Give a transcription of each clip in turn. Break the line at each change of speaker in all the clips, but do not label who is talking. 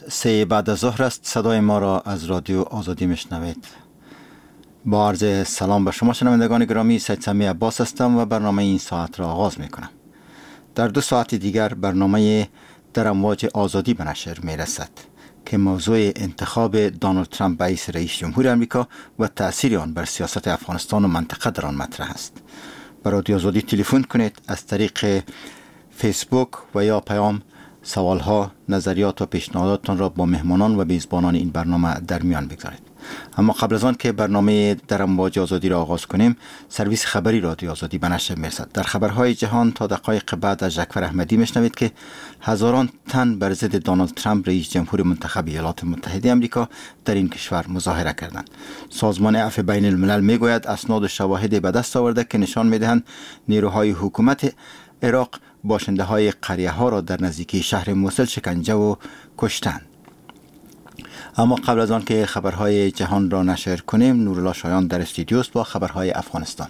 3 بعد از ظهر است. صدای ما را از رادیو آزادی میشنوید. با عرض سلام به شما شنوندگان گرامی، سید سمی عباس هستم و برنامه این ساعت را آغاز میکنم. در 2 ساعت دیگر برنامه در امواج آزادی به نشر میرسد که موضوع انتخاب دونالد ترامپ رئیس جمهوری آمریکا و تأثیر آن بر سیاست افغانستان و منطقه در آن مطرح است. به رادیو آزادی تلفن کنید، از طریق فیسبوک و یا پیام سوالها، نظریات و پیشنهاداتتان را با مهمانان و میزبانان این برنامه در میان بگذارید. اما قبل از آن که برنامه در امواج آزادی را آغاز کنیم، سرویس خبری رادیو آزادی به نشر میرسد. در خبرهای جهان تا دقایق بعد از جعفر احمدی میشنوید که هزاران تن بر ضد دونالد ترامپ رئیس جمهور منتخب ایالات متحده آمریکا در این کشور مظاهره کردند. سازمان عفو بین الملل میگوید اسناد و شواهد به دست آورده که نشان میدهند نیروهای حکومت عراق باشنده های قریه ها را در نزدیکی شهر موصل شکنجه و کشتند. اما قبل از آن که خبرهای جهان را نشر کنیم، نورالله شایان در استودیو است با خبرهای افغانستان.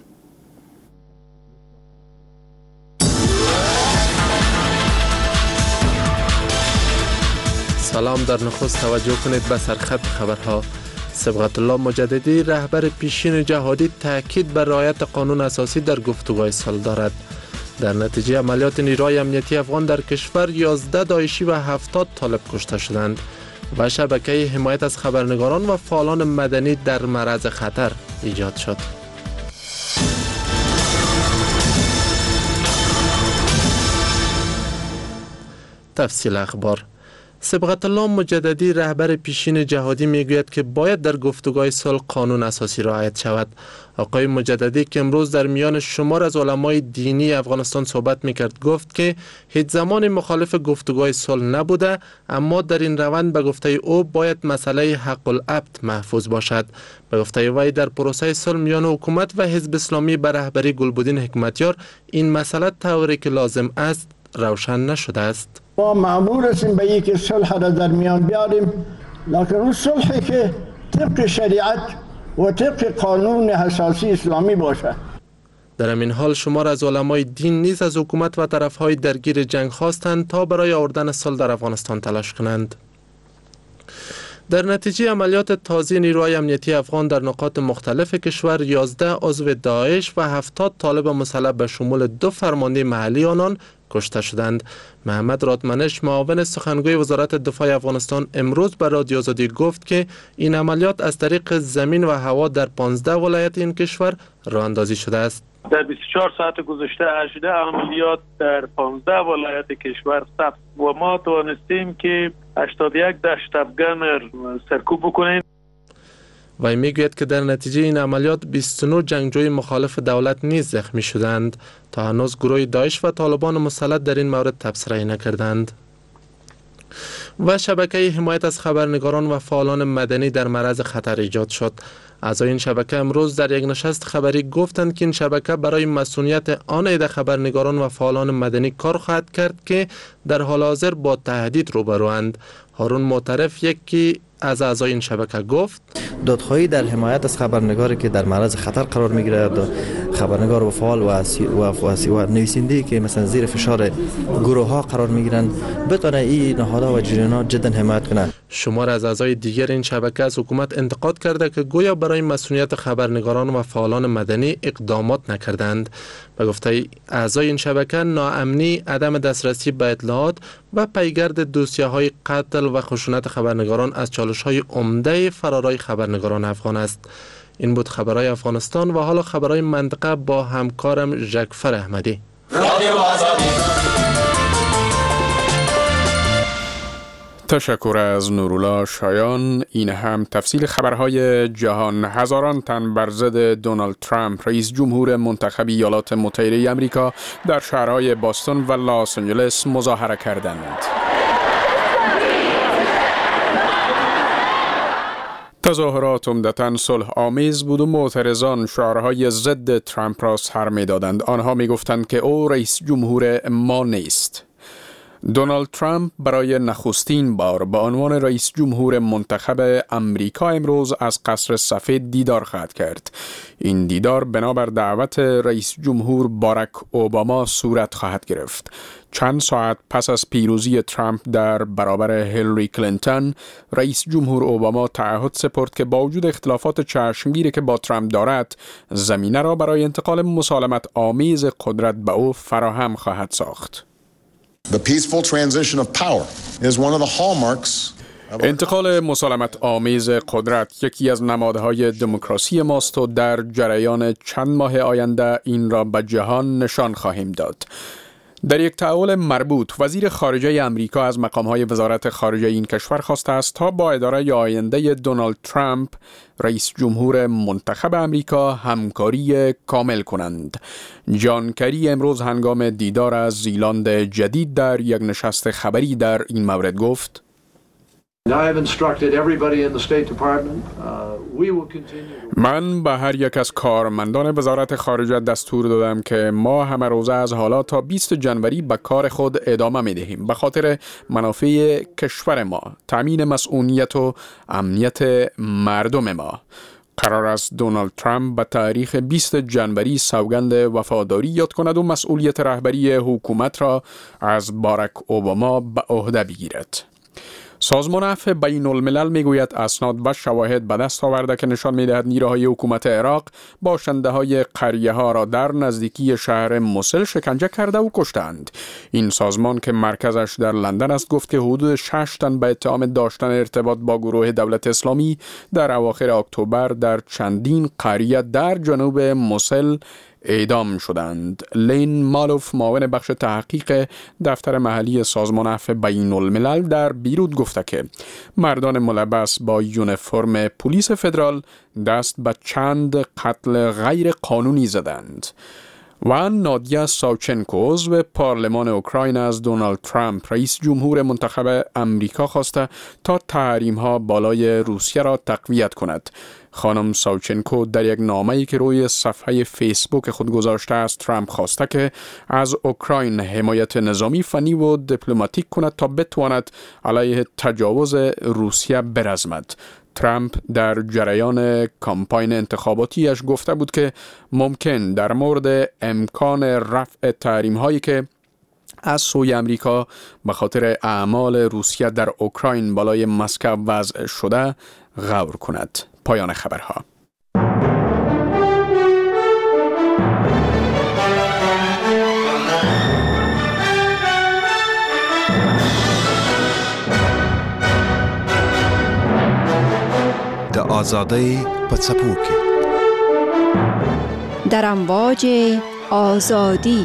سلام. در نخست توجه کنید به سرخط خبرها. صبغت الله مجددی رهبر پیشین جهادی تاکید بر رعایت قانون اساسی در گفتگوهای صلح دارد. در نتیجه عملیات نیروهای امنیتی افغان در کشور 11 داعشی و 70 طالب کشته شدند و شبکه حمایت از خبرنگاران و فعالان مدنی در معرض خطر ایجاد شد. تفصیل اخبار. صبغت الله مجددی رهبر پیشین جهادی میگوید که باید در گفتگوهای صلح قانون اساسی رعایت شود. آقای مجددی که امروز در میان شمار از علمای دینی افغانستان صحبت میکرد گفت که هیچ زمان مخالف گفتگوهای صلح نبوده، اما در این روند به گفته او باید مسئله حق العبد محفوظ باشد. به گفته وی در پروسه صلح میان حکومت و حزب اسلامی به رهبری گلبدین حکمتیار این مسئله طوری که لازم است روشن نشده است.
ما مأمور هستیم به اینکه صلح را در میان بیاریم، لکن اون صلحی که طبق شریعت و طبق قانون اساسی اسلامی باشه.
در همین حال شمار از علمای دین نیز از حکومت و طرفهای درگیر جنگ خواستند تا برای آوردن صلح در افغانستان تلاش کنند. در نتیجه عملیات تازه نیروهای امنیتی افغان در نقاط مختلف کشور 11 عضو داعش و 70 طالب مسلح به شمول 2 فرمانده محلی آنان کشته شدند. محمد رادمنش معاون سخنگوی وزارت دفاع افغانستان امروز به رادیو آزادی گفت که این عملیات از طریق زمین و هوا در 15 ولایت این کشور راه اندازی شده است.
در 24 ساعت گذشته 18 عملیات در 15 ولایت کشور ثبت و ما توانستیم که 81 دشت افغان سرکوب بکنیم.
وی میگوید که در نتیجه این عملیات 29 جنگجوی مخالف دولت نیز زخمی شدند. تا هنوز گروه داعش و طالبان مسلح در این مورد تبصره نکردند. و شبکه حمایت از خبرنگاران و فعالان مدنی در معرض خطر ایجاد شد. اعضای این شبکه امروز در یک نشست خبری گفتند که این شبکه برای مسئولیت آن عده خبرنگاران و فعالان مدنی کار خواهد کرد که در حال حاضر با تهدید روبروند. هارون معترف یکی از اعضای این شبکه گفت
دادخواهی در حمایت از خبرنگاری که در معرض خطر قرار میگیره، خبرنگار و فعال و نویسنده که مثلا زیر فشار گروه ها قرار میگیرن بتونه این نهادها و جریانات جدا حمایت کنه.
شمار از اعضای دیگر این شبکه از حکومت انتقاد کرده که گویا برای مسئولیت خبرنگاران و فعالان مدنی اقدامات نکردند. به گفته اعضای این شبکه ناامنی، عدم دسترسی به اطلاعات و پیگرد دوسیه‌های قتل و خشونت خبرنگاران از چالش‌های عمده فرارای خبرنگاران افغان است. این بود خبرهای افغانستان و حالا خبرهای منطقه با همکارم جعفر احمدی.
تشکر از نورالله شایان. این هم تفصیل خبرهای جهان. هزاران تن بر ضد دونالد ترامپ رئیس جمهور منتخب ایالات متحده آمریکا در شهرهای باستون و لاس آنجلس مظاهره کردند. تظاهرات عمدتاً صلح آمیز بود و معترضان شعارهای ضد ترامپ را سر می‌دادند. آنها می‌گفتند که او رئیس جمهور ما نیست. دونالد ترامپ برای نخستین بار به عنوان رئیس جمهور منتخب امریکا امروز از قصر سفید دیدار خواهد کرد. این دیدار بنابر دعوت رئیس جمهور باراک اوباما صورت خواهد گرفت. چند ساعت پس از پیروزی ترامپ در برابر هیلاری کلینتون، رئیس جمهور اوباما تعهد سپرد که با وجود اختلافات چشمگیری که با ترامپ دارد، زمینه را برای انتقال مسالمت آمیز قدرت به او فراهم خواهد ساخت.
The peaceful transition of power is one of the hallmarks.
انتقال مسالمت آمیز قدرت یکی از نمادهای دموکراسی ماست و در جریان چند ماه آینده این را به جهان نشان خواهیم داد. در یک تحول مربوط، وزیر خارجه امریکا از مقامهای وزارت خارجه این کشور خواسته است تا با اداره آینده دونالد ترامپ، رئیس جمهور منتخب امریکا، همکاری کامل کنند. جان کری امروز هنگام دیدار از زیلند جدید در یک نشست خبری در این مورد گفت: من به هر یک از کارمندان وزارت خارجه دستور دادم که ما همه روزه از حالا تا 20 جنوری به کار خود ادامه می دهیم به خاطر منافع کشور ما، تامین مسئولیت و امنیت مردم ما. قرار است دونالد ترامپ به تاریخ 20 جنوری سوگند وفاداری یاد کند و مسئولیت رهبری حکومت را از باراک اوباما به عهده بگیرد. سازمان عفو بین الملل میگوید اسناد و شواهد به دست آورده که نشان میدهد نیروهای حکومت عراق باشنده های قریه ها را در نزدیکی شهر موسل شکنجه کرده و کشتند. این سازمان که مرکزش در لندن است گفت که حدود 6 تن به اتهام داشتن ارتباط با گروه دولت اسلامی در اواخر اکتبر در چندین قریه در جنوب موسل اعدام شدند. لین مالوف، معاون بخش تحقیق دفتر محلی سازمان عفو بین الملل در بیروت گفته که مردان ملبس با یونیفرم پلیس فدرال دست به چند قتل غیر قانونی زدند. و نادیا ساوچنکو عضو پارلمان اوکراین از دونالد ترامپ رئیس جمهور منتخب امریکا خواسته تا تحریم‌ها بالای روسیه را تقویت کند. خانم ساوچنکو در یک نامه‌ای که روی صفحه فیسبوک خود گذاشته است، ترامپ خواسته که از اوکراین حمایت نظامی، فنی و دیپلماتیک کند تا بتواند علیه تجاوز روسیه برزمد. ترامپ در جریان کامپاین انتخاباتیش گفته بود که ممکن در مورد امکان رفع تحریم هایی که از سوی امریکا به خاطر اعمال روسیه در اوکراین بالای مسکو وضع شده غور کند. پایان خبرها.
د آزادۍ په څپو کې
در امواج آزادی.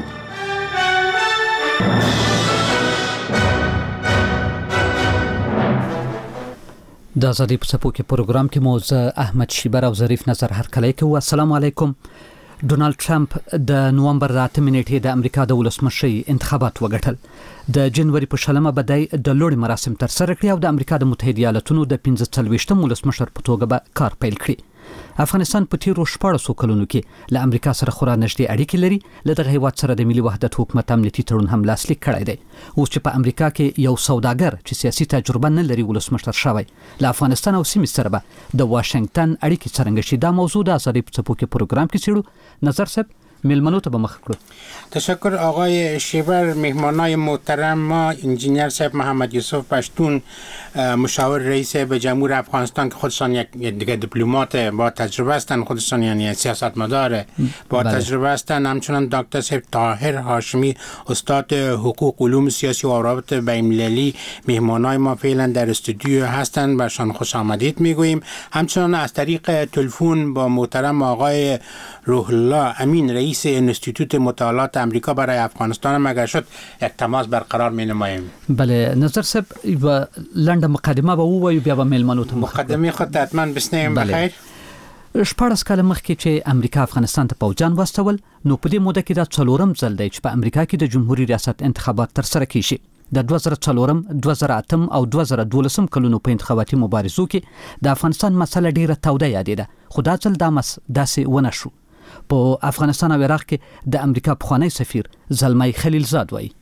د آزادۍ په څپو کې پروګرام کې مو زه احمد شیبر او ظریف نظر هرکلی کوو. السلام علیکم. ډونالد ټرمپ د نومبر 8 نیټې د امریکا د ولسمشرۍ انتخابات وګټل. د جنوري په 16 بدای د لوړ مراسم تر سره کړی او د امریکا د متحده ایالاتونو د 45م ولسمشر په توګه به کار پیل کړي. افغانستان په تیرو 14 کلونو کې له امریکا سره خورا نږدې اړیکې لري. له دغه هیواد سره د ملي وحدت حکومت امنیتي تړون هم لاسلیک کړی دی. اوس چې په امریکا کې یو سوداګر چې سیاسي تجربه نه لري ولسمشر شوی، له افغانستان او سیمې سره به د واشنگټن اړیکې څرنګه شي، دا موضوع د آزادۍ په څپو کې پروګرام کې څیړو. نظر صاحب میلمنو ته به مخ کړو.
تشکر آقای شیبر. مهمانای محترم ما انجینیر صاحب محمد یوسف پشتون، مشاور رئیس به جمهور افغانستان که خودشان یک دیگه دیپلمات با تجربه هستند، خودشان یعنی سیاستمدار با تجربه هستند. همچنان دکتر صاحب طاهر هاشمی، استاد حقوق، علوم سیاسی و روابط بین‌المللی، مهمانای ما فعلا در استودیو هستند، برشان خوش آمدید میگوییم. همچنان از طریق تلفن با محترم آقای روح الله امین، رئیس انستیتوت مطالعات امریکا برای افغانستان هم اگر شد یک تماس برقرار می نماییم.
بله نظر صاحب و لنډه مقدمه به ووایو بیا به میلمنو ته
مقدمه خود حتما بسنیم. بخیر.
14 کال مخکې چې امریکا افغانستان ته پوځیان واستول، نو په دې موده کې دا 4م ځل دی چې په امریکا کې د جمهوریت ریاست انتخابات تر سره کیږي. د 2004 2008 او 2012 کلونو په انتخاباتي مبارزو کې د افغانستان مسله ډیره توده یادېده، خو دا ځل داسې ونه شو. په افغانستان او عراق کې د امریکا پخوانی سفیر زلمی خلیلزاد وایي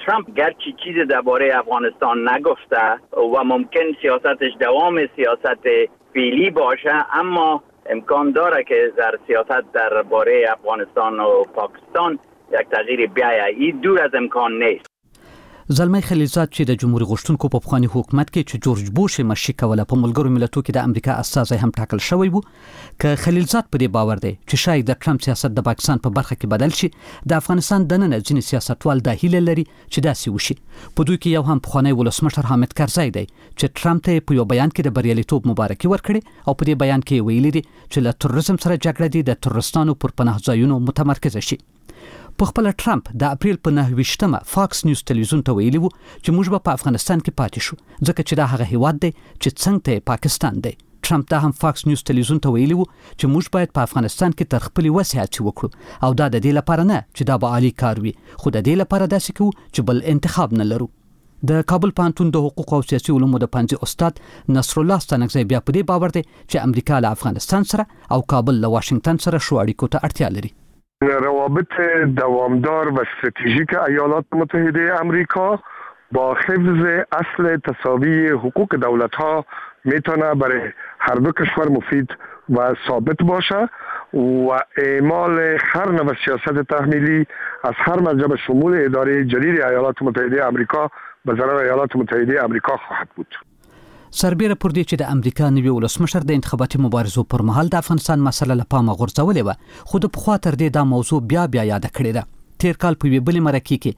ترامپ گرچه چیز درباره افغانستان نگفته و ممکن سیاستش دوام سیاست فعلی باشه، اما امکان داره که در سیاست درباره افغانستان و پاکستان یک تغییر بیایه. این دور از امکان نیست.
زلمی خلیلزاد چې د جمهوریت غوښتونکو په پخوانی حکومت کې چې جورج بوش مشري کوله په ملګرو ملتونو کې د امریکا استازی هم ټاکل شوی وو، که خلیلزاد په دې باور دی چې شاید د ټرمپ سیاست د پاکستان په برخه کې بدل شي، د افغانستان دننه ځینې سیاستوال د هیله لري چې داسې وشي. په دوی کې یو هم پخوانی ولسمشر حامد کرزی دی چې ټرمپ ته په یو بیان کې د بریالیتوب مبارکي ورکړي او په دې بیان کې ویلي دي چې له تروریزم سره جګړه دي د تروریستانو پر پناه ځایونو متمرکز شي. په خپل ټرمپ د اپریل په 9 فاکس نیوز تلویزیون ته ویلي وو چې موږ به په افغانستان کې پاتې شو ځکه چې دا هغه هیواد دی چې څنګه ته پاکستان دی. ټرمپ دا هم فاکس نیوز تلویزیون ته ویلي وو چې موږ باید په افغانستان کې تر خپل وسعت وکړو او دا د دې لپاره نه چې دا به عالی کار وي، خو د دې لپاره داسې کوو چې بل انتخاب نه لرو. د کابل پوهنتون د حقوق او سیاسي علومو د پنځه استاد نصر الله ستانکزی بیا په دې باور دی چې امریکا له افغانستان سره او کابل له واشنگتن سره شو اړیکو ته اړتیا لري.
روابط دوامدار و استراتژیک ایالات متحده آمریکا با حفظ اصل تساوی حقوق دولت‌ها میتونه برای هر دو کشور مفید و ثابت باشه و اعمال هر نوع سیاست تحمیلی از هر مرجع به شمول اداره جدید ایالات متحده آمریکا به ضرر ایالات متحده آمریکا خواهد بود.
سربیره پر دې چې د امریکا نوی ولسمشر د انتخاباتي مبارزو پر مهال د افغانستان مسله له پامه غورځولې وه، خو د پخوا تر دې دا موضوع بیا یاد کړې ده. تیر کال په یوې بلې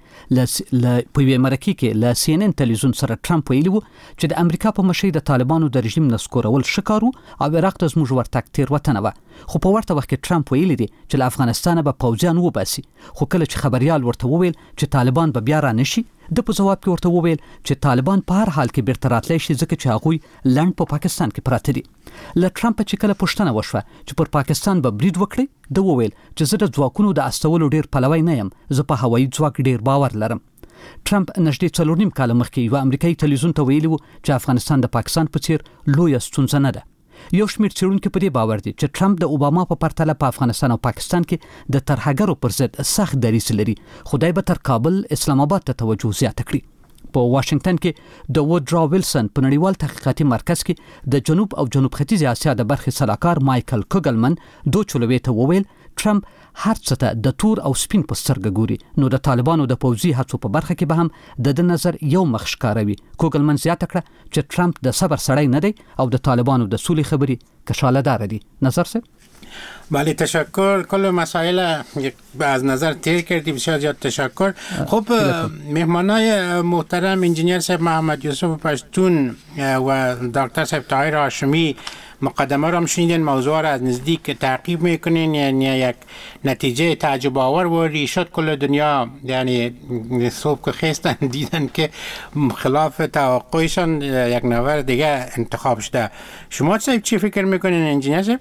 مرکې کې له سی ان ان تلویزیون سره ټرمپ ویلي وو چې د امریکا په مشرۍ د طالبانو د رژیم نسکورول ښکارو او عراق ته زموږ ورتګ تېروتنه وه، خو په ورته وخت کې ټرمپ ویلي دي چې له افغانستانه به پوځیان وباسي. خو کله چې خبريال ورته وویل چې طالبان به بیا را نشي، د په جواب کې ورته وویل چې طالبان په هر حال کې بیرته راتلی شي ځکه چې هغوی لنډ په پاکستان کې پراته دي. له ټرمپ چې کله پوښتنه وشوه چې پر پاکستان به برید وکړي، د وویل چې زه د ځواکونو د استولو ډیر پلوی نه یم، زه په هوایي ځواک ډیر باور لرم. ټرمپ نږدې 4.5 کال مخکې یو امریکایي تلویزیون ته ویلي وو چې افغانستان د پاکستان په څیر لویه ستونزه نه ده. یو شمېر څېړونکي په دې باور دي چې ټرمپ د اوباما په پرتله په افغانستان او پاکستان کې د ترهګرو پر ضد سخت دریځ لري، خدای به تر کابل اسلام آباد ته توجه زیاته کړي. په واشنگټن کې د وودرا ویلسن په نړیوال تحقیقاتي مرکز کې د جنوب او جنوب ختیځ اسیا د برخې سلاکار مایکل کوګلمن دوچلوي ته وویل ټرمپ هر څه ته د تور او سپین په سترګه ګوري، نو د طالبانو د پوځي هڅو په برخه کې به هم د نظر یو مخ ښکاروي. کوګلمن زیاته کړه چې ټرمپ د صبر سړی نه دی او د طالبانو د سولې خبرې کشاله دار دي. نظر سه
بله تشکر، کل مسائل از نظر تیر کردی، بسیار زیاد تشکر. خب مهمانای محترم انجینیر صاحب محمد یوسف پشتون و دکتر صاحب طاهر هاشمی مقدمه را هم شنیدین، موضوع را از نزدیک تعقیب میکنین، یعنی یک نتیجه تعجب آور و ریشد کل دنیا یعنی صبح که خیستن دیدن که خلاف توقعشان یک نفر دیگه انتخاب شده. شما صاحب چی فکر میکنین انجینیر صاحب؟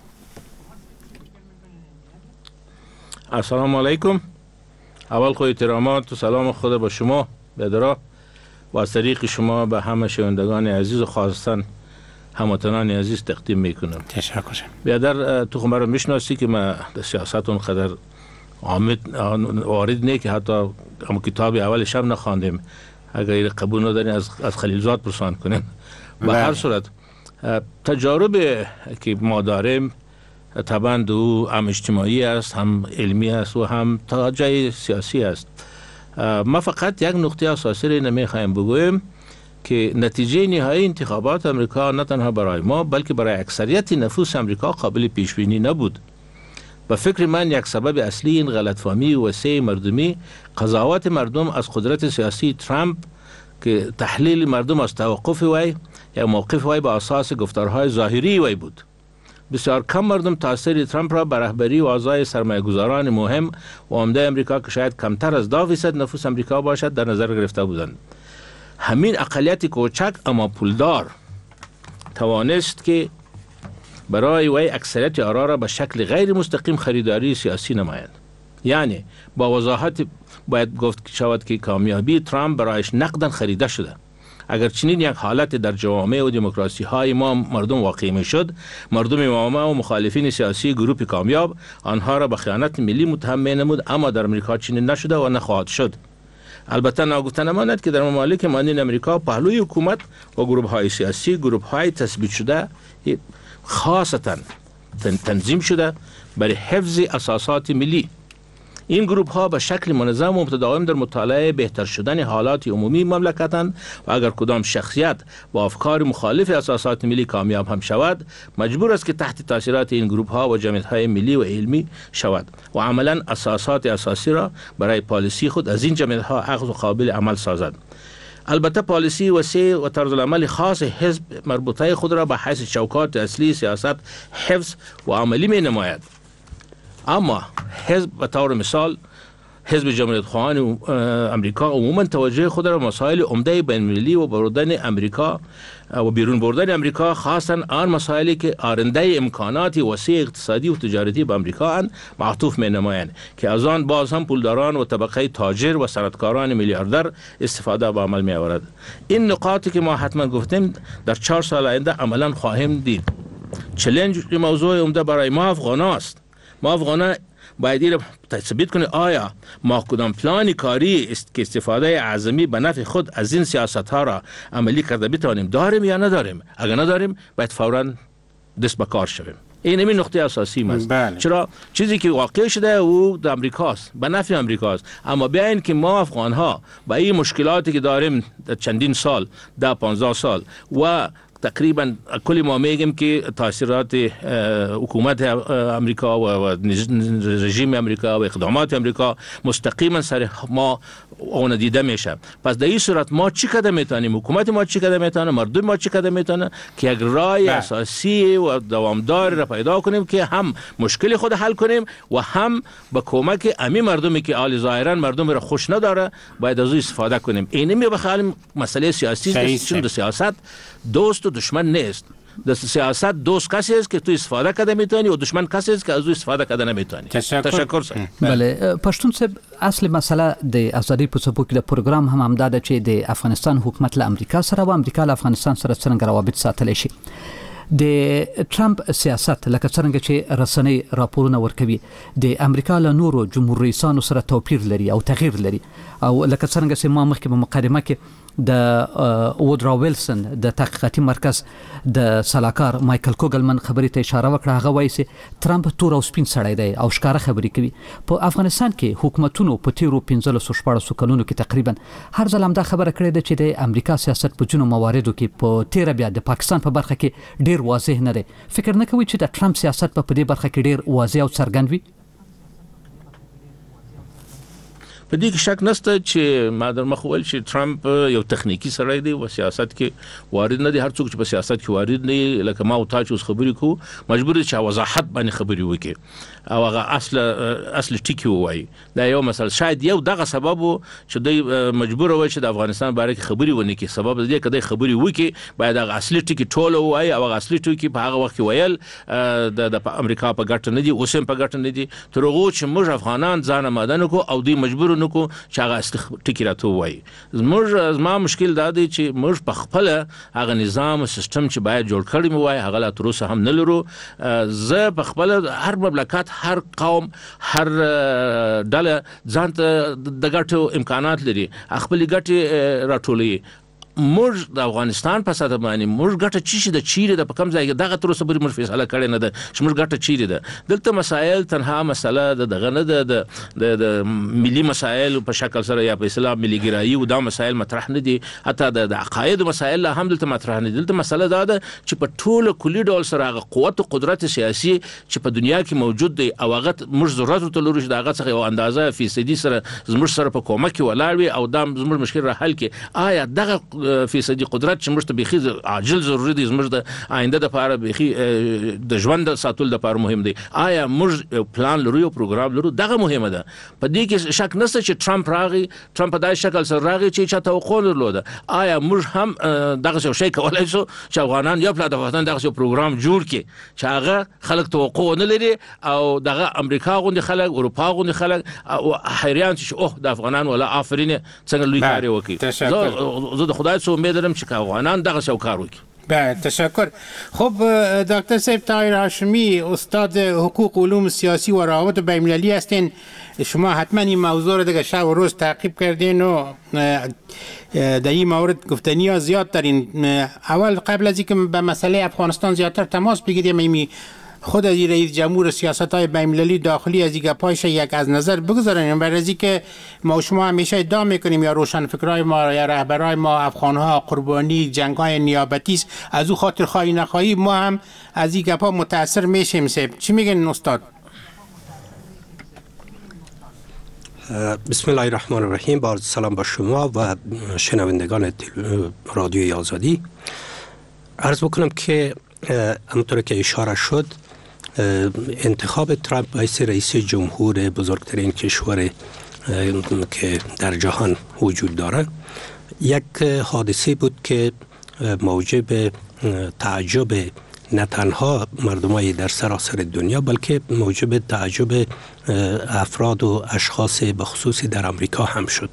السلام علیکم. اول خود احترامات و سلام خود با شما بدرا و از طریق شما به همه شنوندگان عزیز و خاصتاً هموطنان عزیز تقدیم میکنم.
تشکر.
بیادر تو خمر رو میشناسی که من در سیاست اون قدر وارد نه که حتی هم کتاب اولش هم نخواندیم، اگر قبول ندارین از خلیلزاد پرسان کنیم. به هر صورت تجارب که ما داریم طبعا دو هم اجتماعی است، هم علمی است و هم تا جای سیاسی است. ما فقط یک نقطه اساسی را نمیخوایم بگویم که نتیجه نهایی انتخابات امریکا نه تنها برای ما بلکه برای اکثریت نفوس امریکا قابل پیش بینی نبود. به فکر من یک سبب اصلی این غلطفهمی وسیع مردمی قضاوت مردم از قدرت سیاسی ترامپ که تحلیل مردم از توقف وی یا موقف وی به اساس گفتارهای ظاهری وی بود. بسیار کم مردم تاثیر ترامپ را بر رهبری و اعضای سرمایه‌گذاران مهم و عمده امریکا که شاید کمتر از 10% نفوس امریکا باشد در نظر گرفته بودند. همین اقلیت کوچک اما پولدار توانست که برای وی اکثریت آرا را به شکل غیر مستقیم خریداری سیاسی نمایند. یعنی با وضاحت باید گفت شود که کامیابی ترامپ برایش نقداً خریده شده. اگر چنین یک حالت در جوامع و دموکراسی های ما مردم واقع می شد، مردم ما و مخالفین سیاسی گروپ کامیاب آنها را به خیانت ملی متهم می نمود، اما در امریکا چنین نشده و نخواهد شد. البته ناگفته نماند که در ممالک مانند امریکا پهلوی حکومت و گروه‌های سیاسی گروه‌های تثبیت شده خاصتا تنظیم شده برای حفظ اساسات ملی. این گروه ها به شکل منظم و متداوم در مطالعه بهتر شدن حالات عمومی مملکتند و اگر کدام شخصیت با افکار مخالف اساسات ملی کامیاب هم شود مجبور است که تحت تاثیرات این گروه ها و جمعیت های ملی و علمی شود و عملا اساسات اساسی را برای پالیسی خود از این جمعیت ها اخذ و قابل عمل سازد. البته پالیسی وسیع و طرز العمل خاص حزب مربوطه خود را به حیث چوکات اصلی سیاست حفظ و عملی می نماید. اما حزب به طور مثال حزب جمهوریت خواهان امریکا عموما توجه خود را مسائل عمده بین‌المللی و بردن امریکا و بیرون بردن امریکا خاصا آن مسائلی که آرنده امکانات وسیع اقتصادی و تجارتی به امریکا اند معطوف می نمایند که از آن باز هم پولداران و طبقه تاجر و صنعتکاران میلیاردر استفاده به عمل می آورد. این نقاطی که ما حتما گفتیم در 4 سال آینده عملا خواهیم دید. چالش موضوع عمده برای ما افغان است. ما افغان باید این تثبیت کنیم آیا ما کدام پلان کاری است که استفاده اعظمی به نفع خود از این سیاست ها را عملی کرده بتوانیم داریم یا نداریم. اگر نداریم باید فوراً دست به کار شویم. این همین نقطه اساسی است. چرا چیزی که واقع شده او در امریکاست، به نفع امریکاست، اما بیاین که ما افغان ها با این مشکلاتی که داریم در چندین سال 10-15 سال و تقریبا کلی ما میگیم که تاثیرات حکومت امریکا و رژیم امریکا و اقدامات امریکا مستقیما سر ما اون دیده میشه. پس در این صورت ما چی کده میتونیم، حکومت ما چی کده میتونه، مردم ما چی کده میتونه که یک راه اساسی و دوامدار را پیدا کنیم که هم مشکل خود حل کنیم و هم با کمک امی مردمی که آل ظاهرا مردم را خوش نداره باید از او استفاده کنیم. اینمی بخوام مسئله سیاسی چون در سیاست دوست و دشمن نیست. در سیاست دوست کسی است که تو استفاده کده میتونی و دشمن کسی است که از او استفاده کده نمیتونی. تشکر سر.
بله پښتون صاحب اصل مسله د ازادي په څپو کې د پروګرام هم همداده چې د افغانستان حکومت له امریکا سره و امریکا له افغانستان سره څنګه روابط ساتلی شي. د ټرمپ سیاست لکه څنګه چې رسنۍ راپورونه ورکوي د امریکا له نورو جمهور رئیسانو سره توپیر لري او تغییر لري او لکه څنګه چې ما مخکې په مقدمه کې د وودرو ویلسن د تحقیقاتي مرکز د سلاکار مایکل کوګلمن خبرې ته اشاره وکړه. هغه وایي چې ټرمپ تور او سپین سړی دی او ښکاره خبرې کوي. په افغانستان کې حکومتونو په تیرو 15-14 کلونو کې تقریبا هر ځل همدا خبره کړې ده چې د امریکا سیاست په ځینو مواردو کې په تیره بیا د پاکستان په برخه کې ډیر واضح نه دی. فکر نه کوي چې د ټرمپ سیاست په دې برخه کې ډیر واضح او څرګند وي؟
په دې کې شک نشته چې ما در مخ ویل چې ټرمپ یو تخنیکی سړی دی و سیاست کې وارد نه دی. هر څوک چې په سیاست کې وارد نه لکه ما او تاسو خبرې کوو مجبور دي چې وضاحت باندې خبرې وکړي او هغه اصل ټکی وایي. دا یو مثلا شاید یو دغه سبب چې دوی مجبور وي چې د افغانستان باره کې خبرې ونه کړي. سبب دې کده خبرې وکړي باید هغه اصلي ټکی ټول وایي او هغه اصلي ټکی په هغه وخت ویل د امریکا په ګټه نه دي اوس هم په ګټه نه دي. تر هغه چې موږ افغانان ځان آماده کو او دوی مجبور نکو چې هغه اصلي ټکی راته وایي. موږ ما مشکل دا دی چې موږ په خپل هغه نظام او سیستم چې باید جوړ کړی مو وایي هغه لا تر اوسه هم نه لرو. زه په خپل هر مملکت هر قوم هر ډله ځانته د ګټو امکانات لري خپل ګټې راټولوي. موږ د افغانستان په ساده باندې موږ ګټه چی د چیرې د کم ځای دغه تر اوسه پورې موږ فیصله کړې نه ده چې موږ ګټه چیرې ده. دلته مسائل تنها مسله دغه نه ده د ملي مسائل په شکل سره یا په اسلام ملي ګرایي او دا مسائل مطرح نه دي. حتی د عقاید مسائل هم دلته مطرح نه دي. دلته مسله دا ده چې په ټوله کلی ډول سره هغه قوت او قدرت سیاسي چې په دنیا کې موجود دی او هغه موږ ضرورت ته لرو چې دغه څخه یو اندازه فیصدي سره زموږ سره په کومک ولاړ وي او دا زموږ مشکل را حل کړي. آیا دغه فیصدي قدرت چې موږ ته بيخي عاجل ضروري دي زموږ د آینده د لپاره بيخي د ژوند ساتل د لپاره مهم دي. آیا موږ پلان لرو یو پروګرام لرو دغه مهمه ده. په دې کې شک نشته چې ټرمپ دای شکل سره راغی چې چا توقع لرلوده. آیا موږ هم دغه شی کولای شو چې افغانان یو پلان د افغانستان دغه پروګرام جوړ کړي چې هغه خلک توقع نه لري او دغه امریکا غوندي خلک اروپا غوندي خلک او حیران چې اوه د افغانان ولا آفرین څنګه لوی کار وکړي. زه د خدای څخه امید لرم چې افغانان دغه څه کار وکړي.
بله تشکر. خب دکتر صاحب طاهر هاشمی، استاد حقوق علوم سیاسی و روابط بین‌المللی هستین. شما حتما این موضوع رو دیگه شب و روز تعقیب کردین و در این مورد گفتنی ها زیاد دارین. اول قبل از اینکه به مسئله افغانستان زیادتر تماس بگیریم، خود از رئیس جمهور سیاست های بین‌المللی داخلی از این گپایش یک از نظر بگذارین، برای از اینکه ما و شما همیشه ادعا میکنیم یا روشنفکرای ما یا رهبرای ما افغانها قربانی جنگ های نیابتی است، از او خاطر خواهی نخواهی ما هم از این گپا متاثر میشیم. چی میگن استاد؟
بسم الله الرحمن الرحیم. با سلام با شما و شنوندگان رادیوی آزادی. عرض بکنم که همونطور که اشاره شد، انتخاب ترامپ باعث رئیس جمهور بزرگترین کشور که در جهان وجود داره یک حادثه بود که موجب تعجب نه تنها مردمای در سراسر دنیا بلکه موجب تعجب افراد و اشخاص بخصوص در امریکا هم شد.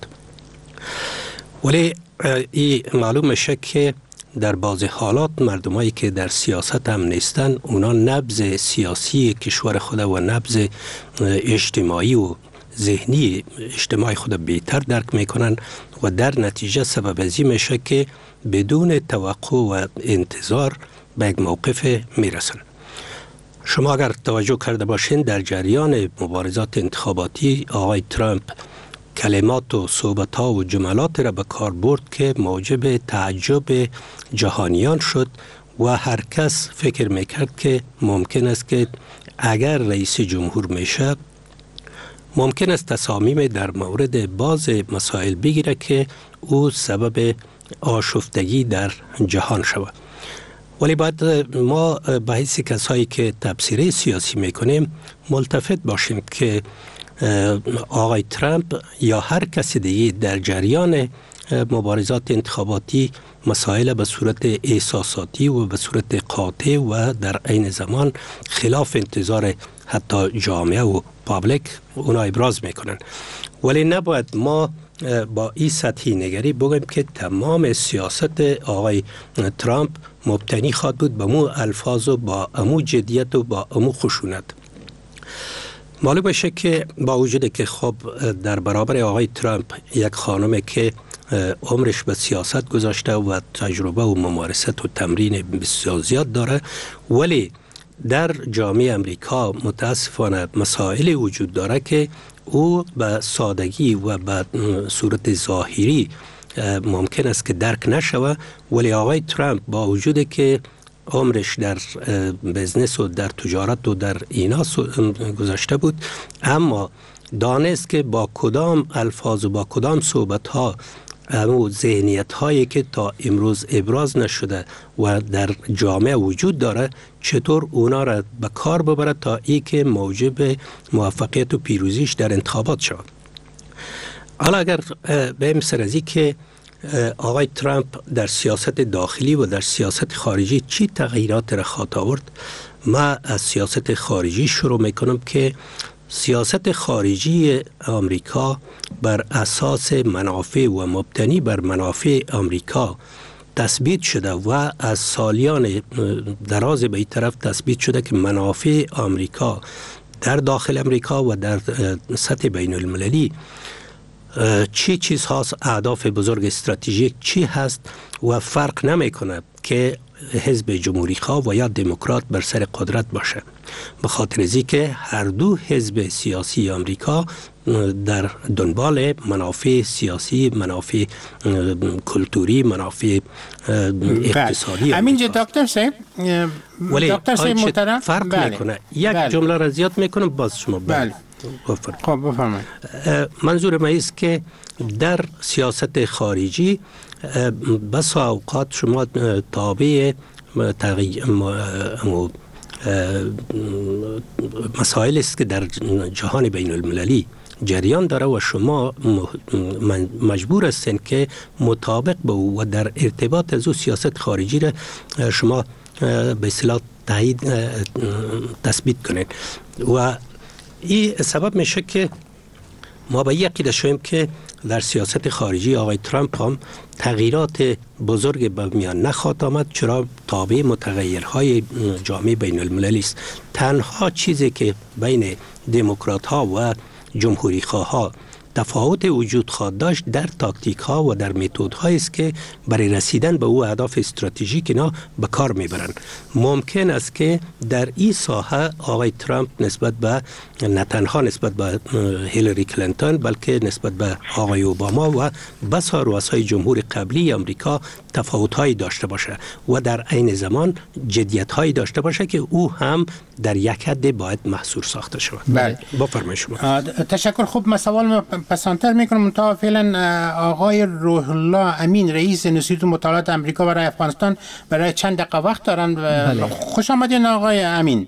ولی این معلوم میشه که در بعض حالات مردمایی که در سیاست هم نیستن، اونا نبض سیاسی کشور خود و نبض اجتماعی و ذهنی اجتماعی خود بهتر درک میکنن و در نتیجه سبب ازی میشه که بدون توقع و انتظار به یک موقف میرسن. شما اگر توجه کرده باشین در جریان مبارزات انتخاباتی آقای ترامپ کلمات و صحبت‌ها و جملات را به کار برد که موجب تعجب جهانیان شد و هر کس فکر میکرد که ممکن است که اگر رئیس جمهور میشه ممکن است تصامیم در مورد بعض مسائل بگیره که او سبب آشفتگی در جهان شود. ولی باید ما به حیث کسایی که تبصره سیاسی میکنیم ملتفت باشیم که آقای ترامپ یا هر کسی دیگه در جریان مبارزات انتخاباتی مسائل به صورت احساساتی و به صورت قاطع و در عین زمان خلاف انتظار حتی جامعه و پابلیک اونا ابراز میکنن. ولی نباید ما با این سطحی نگری بگیم که تمام سیاست آقای ترامپ مبتنی خواهد بود به مو الفاظ و با امو جدیت و با امو خشونت. معلوم باشه که با وجود که خب در برابر آقای ترامپ یک خانم که عمرش به سیاست گذاشته و تجربه و ممارست و تمرین بسیار زیاد داره، ولی در جامعه امریکا متاسفانه مسائل وجود داره که او به سادگی و به صورت ظاهری ممکن است که درک نشوه. ولی آقای ترامپ با وجود که عمرش در بزنس و در تجارت و در اینا گذاشته بود، اما دانست که با کدام الفاظ و با کدام صحبت ها و ذهنیت هایی که تا امروز ابراز نشده و در جامعه وجود داره چطور اونا را به کار ببرد تا ای که موجب موفقیت و پیروزیش در انتخابات شود. حالا اگر به مثل ازی که آقای ترامپ در سیاست داخلی و در سیاست خارجی چی تغییرات را خواهد آورد، ما از سیاست خارجی شروع میکنم که سیاست خارجی آمریکا بر اساس منافع و مبتنی بر منافع آمریکا تثبیت شده و از سالیان دراز به این طرف تثبیت شده که منافع آمریکا در داخل آمریکا و در سطح بین المللی چی چیز هاست، اهداف بزرگ استراتژیک چی هست و فرق نمیکنه که حزب جمهوری خواه و یا دموکرات بر سر قدرت باشه، به خاطر ازی که هر دو حزب سیاسی آمریکا در دنبال منافع سیاسی، منافع کلتوری، منافع اقتصادی.
همینجا دکتر صاحب محترم
فرق میکنه. یک جمله را زیاد میکنم باز شما
خب بفرمایید.
منظور ما است که در سیاست خارجی بس اوقات شما تابع مسائل است که در جهان بین المللی جریان داره و شما مجبور هستین که مطابق با و در ارتباط از او سیاست خارجی را شما به اصطلاح تثبیت کنید و این سبب میشه که ما به یقین شویم که در سیاست خارجی آقای ترامپ هم تغییرات بزرگ به میان نخواهد آمد، چرا تابع متغیرهای جامعه بین المللی است. تنها چیزی که بین دموکرات ها و جمهوری خواه ها تفاوت وجود خواهد داشت در تاکتیک ها و در متد هایی است که برای رسیدن به او اهداف استراتژیک اینا به کار میبرند. ممکن است که در این ساحه آقای ترامپ نسبت به نه تنها نسبت به هیلاری کلینتون بلکه نسبت به آقای اوباما و بسا رؤسای جمهور قبلی آمریکا تفاوت هایی داشته باشه و در عین زمان جدیت هایی داشته باشه که او هم در یک حد باید محصور ساخته شود.
بله،
بفرمایید شما.
تشکر. خوب، من سوال پسانتر میکنم. تا فعلا آقای روح الله امین رئیس انستیتوت مطالعات آمریکا برای افغانستان برای چند دقیقه وقت دارن.
بله.
خوش آمدین آقای امین.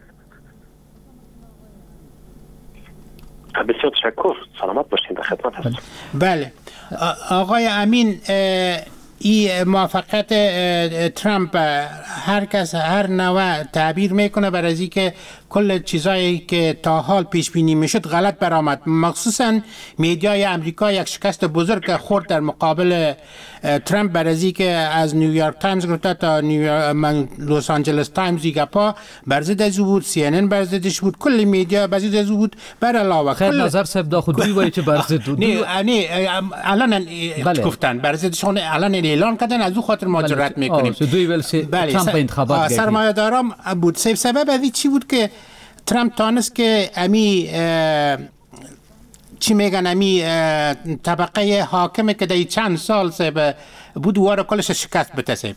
بسیار تشکر. سلامت باشین، در خدمت هستم.
بله آقای امین، این موافقت ترامپ هر کس هر نوع تعبیر میکنه بر از اینکه کل چیزایی که تا حال پیش بینی میشد غلط برآمد. مخصوصا میدیای آمریکا یک شکست بزرگ خورد در مقابل ترامپ بر از اینکه از نیویورک تایمز گرفته تا لس آنجلس تایمز گپا بر ضد از بود، سی ان ان بر ضدش بود، کل میدیا بر ضد از بود. بر علاوه
خیر نظر صاحب دا خودی وای که بر ضد بود.
نه الان گفتن بر ضدشون، الان اعلان کردن از او خاطر مهاجرت میکنیم.
بله ترامپ انتخابات
سرمایه‌داران بود. سبب از چی بود که ترامپ تانست که امی چی میگن امی طبقه حاکمه که در چند سال سه بود وارا کلش شکست بتسه؟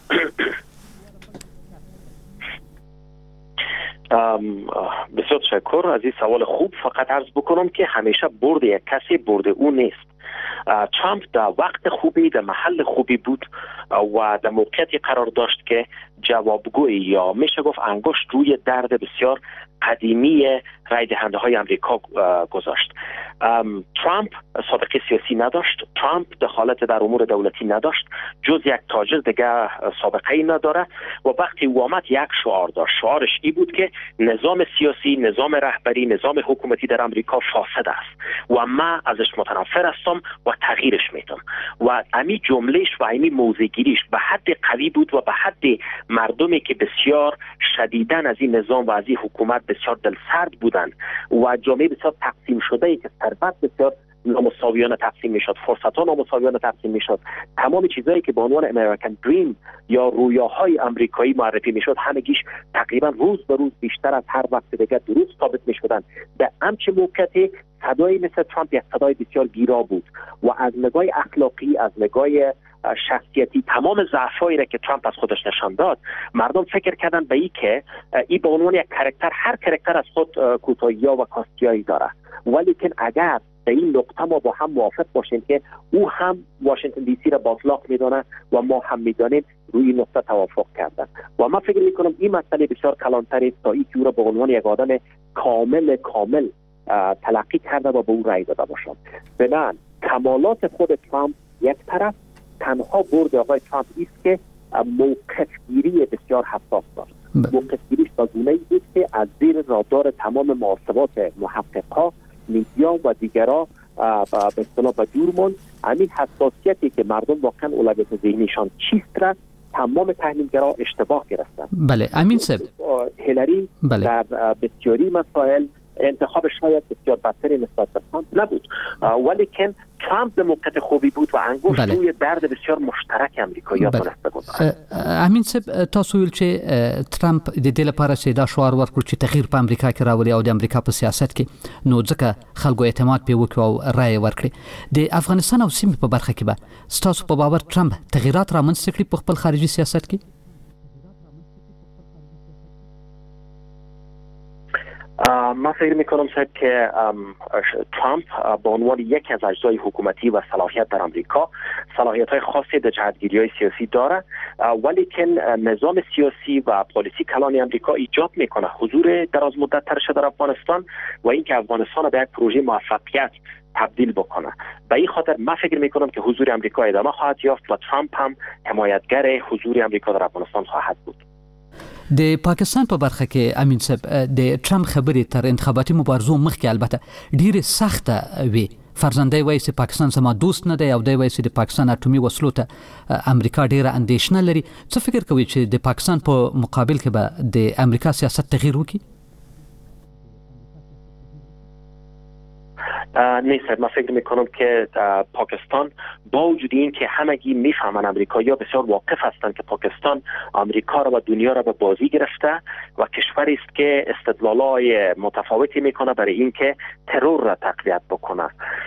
بسیار تشکر از این سوال خوب. فقط عرض بکنم که همیشه برد یک کسی برد او نیست. ترامپ در وقت خوبی در محل خوبی بود و در موقعیتی قرار داشت که جوابگوی یا میشه گفت انگشت روی درد بسیار قدیمی رای دهنده های امریکا گذاشت. ترامپ سابقه سیاسی نداشت، ترامپ دخالت در امور دولتی نداشت، جز یک تاجر دیگه سابقه ای نداره و وقتی او آمد یک شعار داشت. شعارش ای بود که نظام سیاسی، نظام رهبری، نظام حکومتی در امریکا فاسد است و من ازش متنفر هستم و تغییرش میدم. و امی جملهش و امی موضع‌گیریش به حد قوی بود و به حد مردمی که بسیار شدیداً از این نظام و از این حکومت بسیار دلسرد بودند و جامعه بسیار تقسیم شده ای که ثروت بسیار نامساویانه تقسیم میشد، فرصت‌ها نامساویانه تقسیم میشد، تمام چیزایی که به عنوان امریکن دریم یا رویاهای آمریکایی معرفی میشد همگیش تقریبا روز به روز بیشتر از هر وقت دیگر درست ثابت میشدن. در همچین موقعیتی صدای مثل ترامپ یک صدای بسیار گیرا بود و از نگاه اخلاقی، از نگاه شخصیتی، تمام ضعفایی را که ترامپ از خودش نشان داد، مردم فکر کردن به این که این به عنوان یک کاراکتر، هر کاراکتر از خود کوتاهی‌ها و کاستیایی داره، ولی که اگر در این نقطه ما با هم موافق باشیم که او هم واشنگتن دی سی را باطلاق میدانه و ما هم میدانیم، روی نقطه توافق کردن و من فکر میکنم این مسئله بسیار کلانتر است تا اینکه او را به عنوان یک آدم کامل تلقی کرده و به او رأی داده باشم. بنابراین کمالات خود ترامپ یک طرف، تنها برد آقای ترامپ است که موقفگیری بسیار حساس داشت. موقفگیریش تا گونه‌ای بود که از زیر رادار تمام محاسبات محققا، میدیا و دیگرا به اصطلاح به دور ماند. همین حساسیتی که مردم واقعا اولویت ذهنیشان چیست را تمام تحلیلگرا اشتباه گرفتن.
بله امین صاحب،
هیلاری در بسیاری مسائل انتخاب شاید بسیار بدتری نسبت به ترامپ نبود، ولی که ترامپ به موقعیت خوبی بود و انگشت روی درد بسیار مشترک امریکایی‌ها تونسته بگذاره.
امین صاحب، تاسو ویل چې ترامپ د دې لپاره چې دا شعار ورکړ چې تغییر په امریکا کې راولي او د امریکا په سیاست کې، نو ځکه خلکو اعتماد پې وکړ او رایې ورکړي. د افغانستان او سیمې په برخه کې به ستاسو په باور ترامپ تغییرات رامنځته کړي په خپل خارجي سیاست کې؟
من فکر میکنم که ترامپ به عنوان یکی از اجزای حکومتی و صلاحیت در امریکا صلاحیت‌های خاصی در جهت‌گیری‌های سیاسی داره، ولی که نظام سیاسی و پالیسی کلان امریکا ایجاب میکنه حضور دراز مدت ترش در افغانستان و اینکه افغانستان به یک پروژه موفقیت تبدیل بکنه. به این خاطر من فکر میکنم که حضور امریکا ادامه خواهد یافت و ترامپ هم حمایتگر حضور امریکا در افغانستان خواهد بود.
د پاکستان په برخه کې امین صاحب د ټرمپ خبرې تر انتخاباتي مبارزو مخکې البته ډیره سخته وي. فرزندای وایي چې پاکستان زما دوست نه دی او دی وایي چې د پاکستان اټومي وسلو ته امریکا ډیره اندېښنه لري. څه فکر کوي چې د پاکستان په مقابل کې به د امریکا سیاست تغییر وکړي؟
نیست. من فکر میکنم که پاکستان با وجود این که همگی میفهمن امریکایی‌ها بسیار واقف هستند که پاکستان آمریکا را و دنیا را به بازی گرفته و کشوری است که استدلال‌های متفاوتی میکنه برای اینکه ترور را تقویت بکنه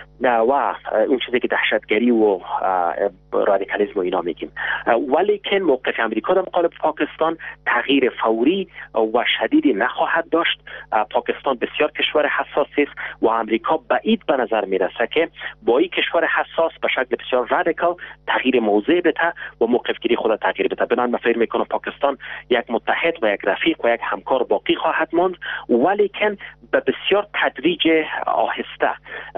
و اون چیزی که دهشتگری و رادیکالیسم و اینا میگیم. ولی که موقف امریکا در مقابل پاکستان تغییر فوری و شدیدی نخواهد داشت. پاکستان بسیار کشور حساسی است و امریکا بعید به نظر میرسه که با این کشور حساس به شکل بسیار رادیکال تغییر موضع بده و موقف گیری خود تغییر بده. بنابراین من فکر میکنم پاکستان یک متحد و یک رفیق و یک همکار باقی خواهد ماند، ولی که به بسیار تدریج آهسته.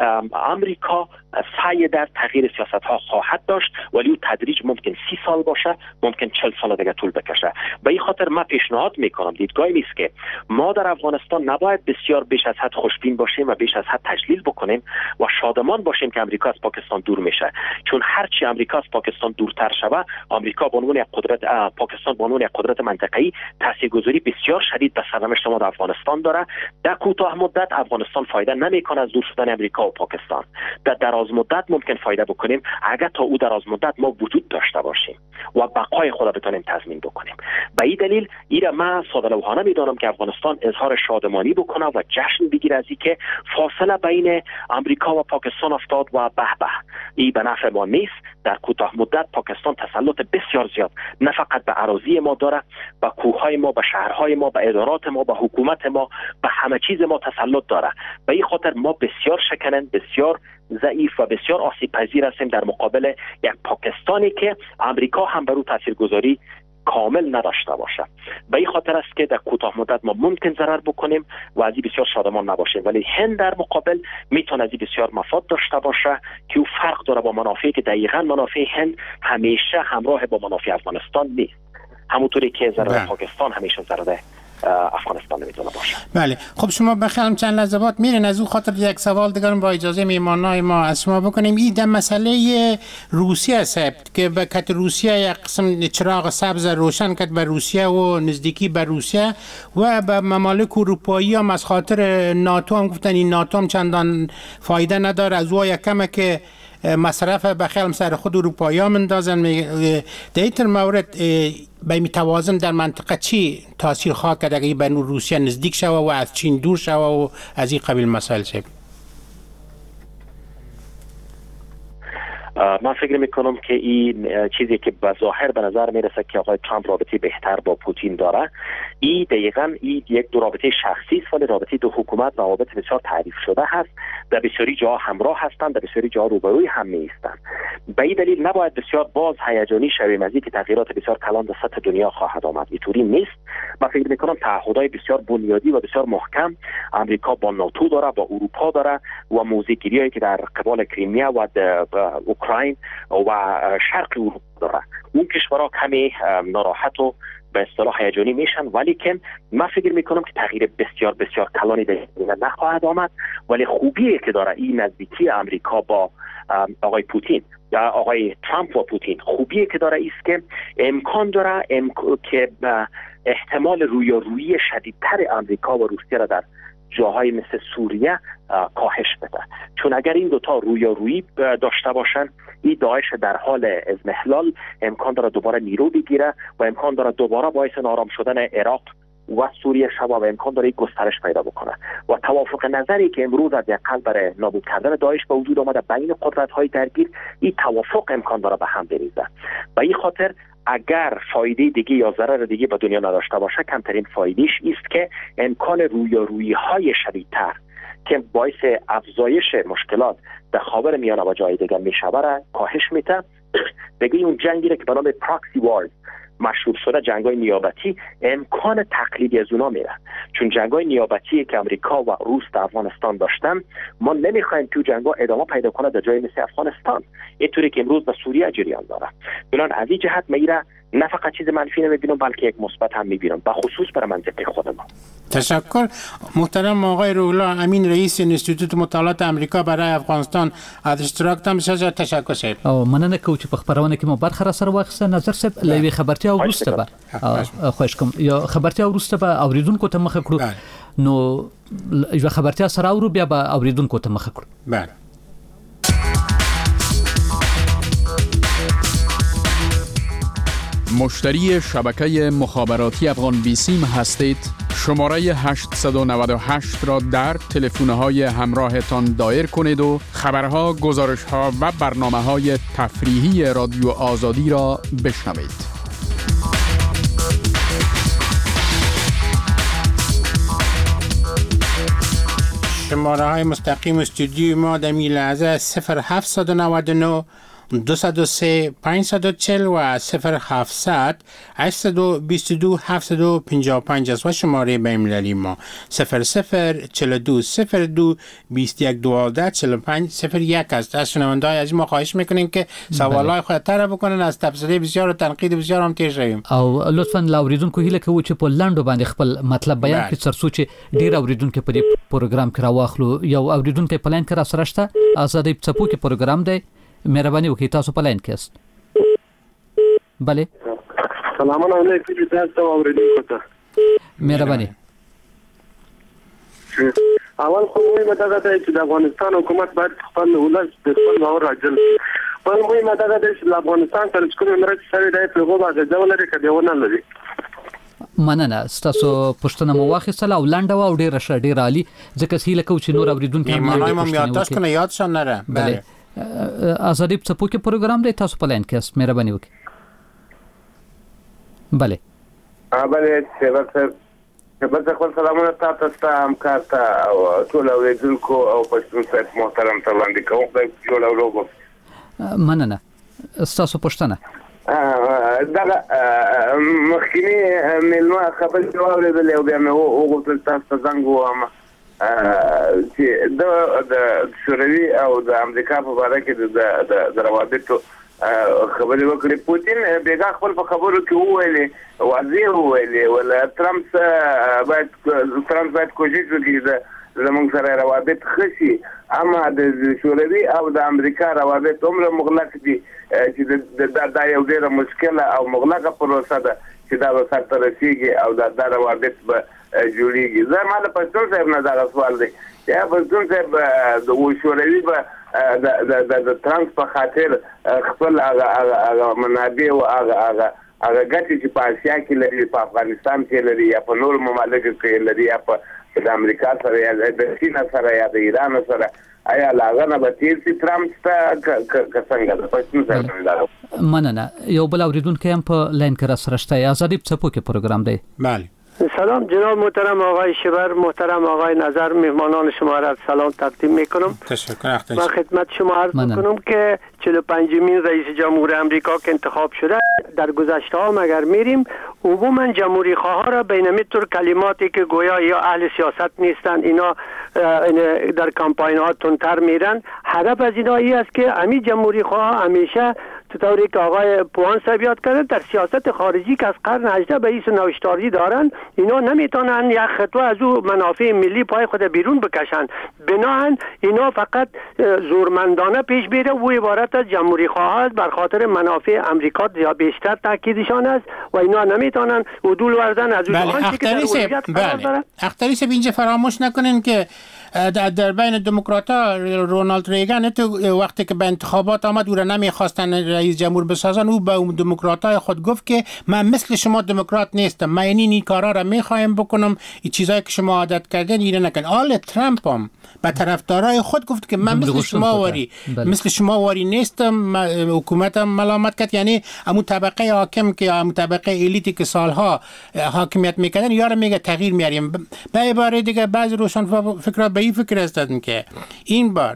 امریکا سعی در تغییر سیاست ها خواهد داشت، ولی اون تدریج ممکن 30 سال باشه، ممکن 40 سال دیگه طول بکشه. به این خاطر من پیشنهاد میکنم، دیدگاهی نیست که ما در افغانستان نباید بسیار بیش از حد خوشبین باشیم و بیش از حد تجلیل بکنیم و شادمان باشیم که امریکا از پاکستان دور میشه، چون هرچی امریکا از پاکستان دورتر شود، امریکا به عنوان یک قدرت، پاکستان به عنوان یک قدرت منطقه‌ای تاثیرگذاری بسیار شدید به سرنوشت ما در افغانستان داره. در کوتاه مدت افغانستان فایده نمیکنه از دور شدن امریکا و پاکستان. در دراز مدت ممکن فایده بکنیم اگر تا او دراز مدت ما وجود داشته باشیم و بقای خود بتونیم تضمین بکنیم. به این دلیل ایره من ساده لوحانه میدانم که افغانستان اظهار شادمانی بکنه و جشن بگیره از اینکه فاصله بین امریکا و پاکستان افتاد و به به این به نفع ما نیست. در کوتاه مدت پاکستان تسلط بسیار زیاد نه فقط به اراضی ما داره، به کوههای ما، به شهرهای ما، به ادارات ما، به حکومت ما، به همه چیز ما تسلط داره. به این خاطر ما بسیار شکنند، بسیار ضعیف و بسیار آسیب پذیر هستیم در مقابل یک پاکستانی که امریکا هم بر او تاثیرگذاری کامل نداشته باشه. به این خاطر است که در کوتاه مدت ما ممکن ضرر بکنیم و از این بسیار شادمان نباشیم، ولی هند در مقابل میتونه از این بسیار مفاد داشته باشه که او فرق داره با منافعی که دقیقاً منافع هند همیشه همراه با منافع افغانستان نیست، همونطوری که ضرر پاکستان همیشه ضرر افغانستان نمیتونه باشه.
بله. خب شما بخیرم چند لحظه بعد میرین، از اون خاطر یک سوال دیگر با اجازه میهمانای ما از شما بکنیم. این در مسئله روسیه است که به کت روسیه یک قسم چراغ سبز روشن کرد به روسیه و نزدیکی به روسیه و به ممالک اروپایی هم از خاطر ناتو هم گفتن این ناتو هم چندان فایده نداره، از او یکمه که مصرف بخیل سر خود اروپایی ها مندازن. در این مورد به توازن در منطقه چی تاثیر خواهد کرد اگر به روسیه نزدیک شود و از چین دور شود و از این قبیل مسائل شد؟
من فکر میکنم که این چیزی که به ظاهر به نظر میرسه که آقای ترامپ رابطه بهتر با پوتین داره، این دقیقاً یک دو رابطه شخصی است، ولی رابطه دو حکومت روابط بسیار تعریف شده هست. در بسیاری جاها همراه هستند، در بسیاری جاها روبروی هم نیستند. به این دلیل نباید بسیار باز هیجانی شویم از اینکه تغییرات بسیار کلان در سطح دنیا خواهد آمد. اینطوری نیست. من فکر میکنم تعهدات بسیار بنیادی و بسیار محکم امریکا با ناتو داره، با اروپا داره و موضع‌گیری‌هایی که در قبال کریمیا و اوکراین و شرق اروپا داره. اون کشورها کمی ناراحت و به اصطلاح هیجانی میشن، ولی که من فکر میکنم که تغییر بسیار بسیار کلانی در این نخواهد آمد. ولی خوبیه که داره این نزدیکی امریکا با آقای پوتین یا آقای ترامپ و پوتین، خوبیه که داره است که امکان داره که احتمال رویارویی شدیدتر امریکا و روسیه را در جاهای مثل سوریه کاهش بده. چون اگر این دوتا رویارویی داشته باشن، این داعش در حال اضمحلال امکان داره دوباره نیرو بگیره و امکان داره دوباره باعث نارام شدن عراق و سوریه شود و امکان داره گسترش پیدا بکنه. و توافق نظری که امروز از حداقل برای نابود کردن داعش به وجود آمده بین قدرت‌های درگیر، این توافق امکان داره به هم بریزه. به این خاطر اگر فایده دیگه یا ضرر دیگه به دنیا نداشته باشه، کمترین فایدهش است که امکان رویارویی‌های شدیدتر که باعث افزایش مشکلات در خاورمیانه و جای دیگه میشه را کاهش میده. دیگه اون جنگی که به نام پراکسی وارز مشهور شده، جنگ‌های نیابتی، امکان تقلیدی از اونا میره. چون جنگ‌های نیابتی که امریکا و روس در افغانستان داشتن، ما نمیخوایم که جنگ‌ها ادامه پیدا کنه در جای مثل افغانستان، اینطوری که امروز به سوریه جریان داره. بنابراین از این جهت میره نه فقط چیز منفی نمیبینم بلکه یک مثبت هم میبینم، به خصوص برای منطقه خود ما.
تشکر. محترم آقای روح‌الله امین، رئیس انستیتوت مطالعات امریکا برای افغانستان، از اشتراکتان بسیار تشکر صاحب.
او مننه کوم چې په خبرونه کې مو برخه را سره واخیسته. نظر صاحب لوي خبرتیا وروسته به خوښ کوم یا خبرتیا وروسته به اوریدونکو ته مخه کړو، نو یو خبرتیا سره اورو بیا به اوریدونکو ته مخه کړو.
بله.
مشتری شبکه مخابراتی افغان بیسیم هستید؟ شماره 898 را در تلفن‌های همراهتان دایر کنید و خبرها، گزارش‌ها و برنامه‌های تفریحی رادیو آزادی را بشنوید.
شماره های مستقیم استودیوی ما در این لحظه 0799 203 540 و 0700 822 755 است و شماره بین‌المللی ما 0042 02 21 12 45 01 است. از شنونده‌های عزیز ما خواهش میکنیم که سوالای خود طرح بکنن، از تبصره بسیار و تنقید بسیار هم تیر شویم.
او لطفاً لاوریدونکو هیله کوو چې په لاندو باندې خپل مطلب بیان کړي ترڅو چې ډیر اوریدونکو په دې پروګرام کې راواخلو. یو اوریدونکو په لاین کې را سره شته، آزادۍ په څپو کې پروګرام دی. مهرباني وکړئ تاسو په لاین کې است. بله
سلام علیکم تاسو اوریدونکو ته
مهرباني.
اول خو مهمه ده چې د افغانستان حکومت باید خپل ولس د خپل باور راجل کړي. بل مهمه ده چې افغانستان سره کوم مرسته سره د پیغام غږ ولري کډه ونه لري.
مننه ستاسو پښتنه مو واخیستله او لنډه و او ډیره ښه ډیره عالی، ځکه هیله کوم چې نور اوریدونکو
هم یادداشت کنه یادشان نره.
بله آزادی په څپو کې پروګرام دی، تاسو په لاین کې است. مهرباني وکړئ. بله
بله چې خپل سلامونه تاسو ته همکار ته او ټول اوریدونکو او پښتون صاحب محترم ته وړاندې کوم. خدای جوړ او روغ.
مننه ستاسو پښتنه
دا مخکینی ملما خبر جواب لري او بیا مې وغوښتل تاسو ته زنګ ووهم چې د شوروي او د امریکا په اړه کې د روابطو خبرې وکړې. پوتین بیګا خپل په خبرو کې وویلې واضح وویلې ولا ترامپ باید کوشش وکړي زموږ سره روابط خشي، اما د شوروي او د امریکا روابط عمر مغلق دي چې دا یو ډیره مشکله او مغلقه پروسه ده چې دا وسات رسیږي او دا روابط به جوړیږي. زه مال پښتون صاحب نه دا سوال دی یا پښتون صاحب د شوروي به د ترانس په خاطر خپل هغه منابع او هغه ګټې چې په اسیا کې لري، په افغانستان کې لري یا په نور ممالکو کې لري یا په د امریکا سره یا د چین سره یا د ایران سره، آیا لاغه به تیر سي ترامپ ته څنګه د پښتون صاحب؟
مننه. یو بل اوریدونکو هم په لاین کې را سره شته. آزادی په څپو کې پروګرام دی.
بله
سلام جناب محترم آقای شیبر، محترم آقای نظر، مهمانان شما را سلام تقدیم میکنم.
تشکر.
من خدمت شما عرض میکنم که 45مین رئیس جمهور امریکا که انتخاب شده در گذشته ها اگر میریم عموما جمهوری خواه ها را بین طور کلماتی که گویا یا اهل سیاست نیستند اینا در کمپاین ها تندتر میرن. هدف از اینا ای است که همین جمهوری خواه همیشه طوری که آقای پوان صاحب یاد کرده در سیاست خارجی که از قرن 18 به ایس نوشتاری دارن، اینا نمیتونن یک خطوه از او منافع ملی پای خود بیرون بکشن. بناهن اینا فقط زورمندانه پیش بیره و عبارت از جمهوری خواه است بر خاطر منافع امریکا یا بیشتر تاکیدشان است و اینا نمیتونن عدول وردن از اون
آنچه که در اولویت قرار داره. اختری صاحب اینجا فراموش نکنین که در بین دموکرات‌ها رونالد ریگان وقتی که به انتخابات آمد او را نمیخواستن رئیس جمهور بسازن، او به دموکرات‌های خود گفت که من مثل شما دموکرات نیستم، من این کارا را میخوایم بکنم، این چیزایی که شما عادت کردین اینا نکن. آل ترامپ هم به طرفدارای خود گفت که من مثل شما واری نیستم، حکومتم ملامت کرد. یعنی همون طبقه حاکم که همون طبقه الیتی که سالها حاکمیت میکردن یارو میگه تغییر میاریم. به عباره دیگه بعضی روشنفکرها به این فکر هستند که این بار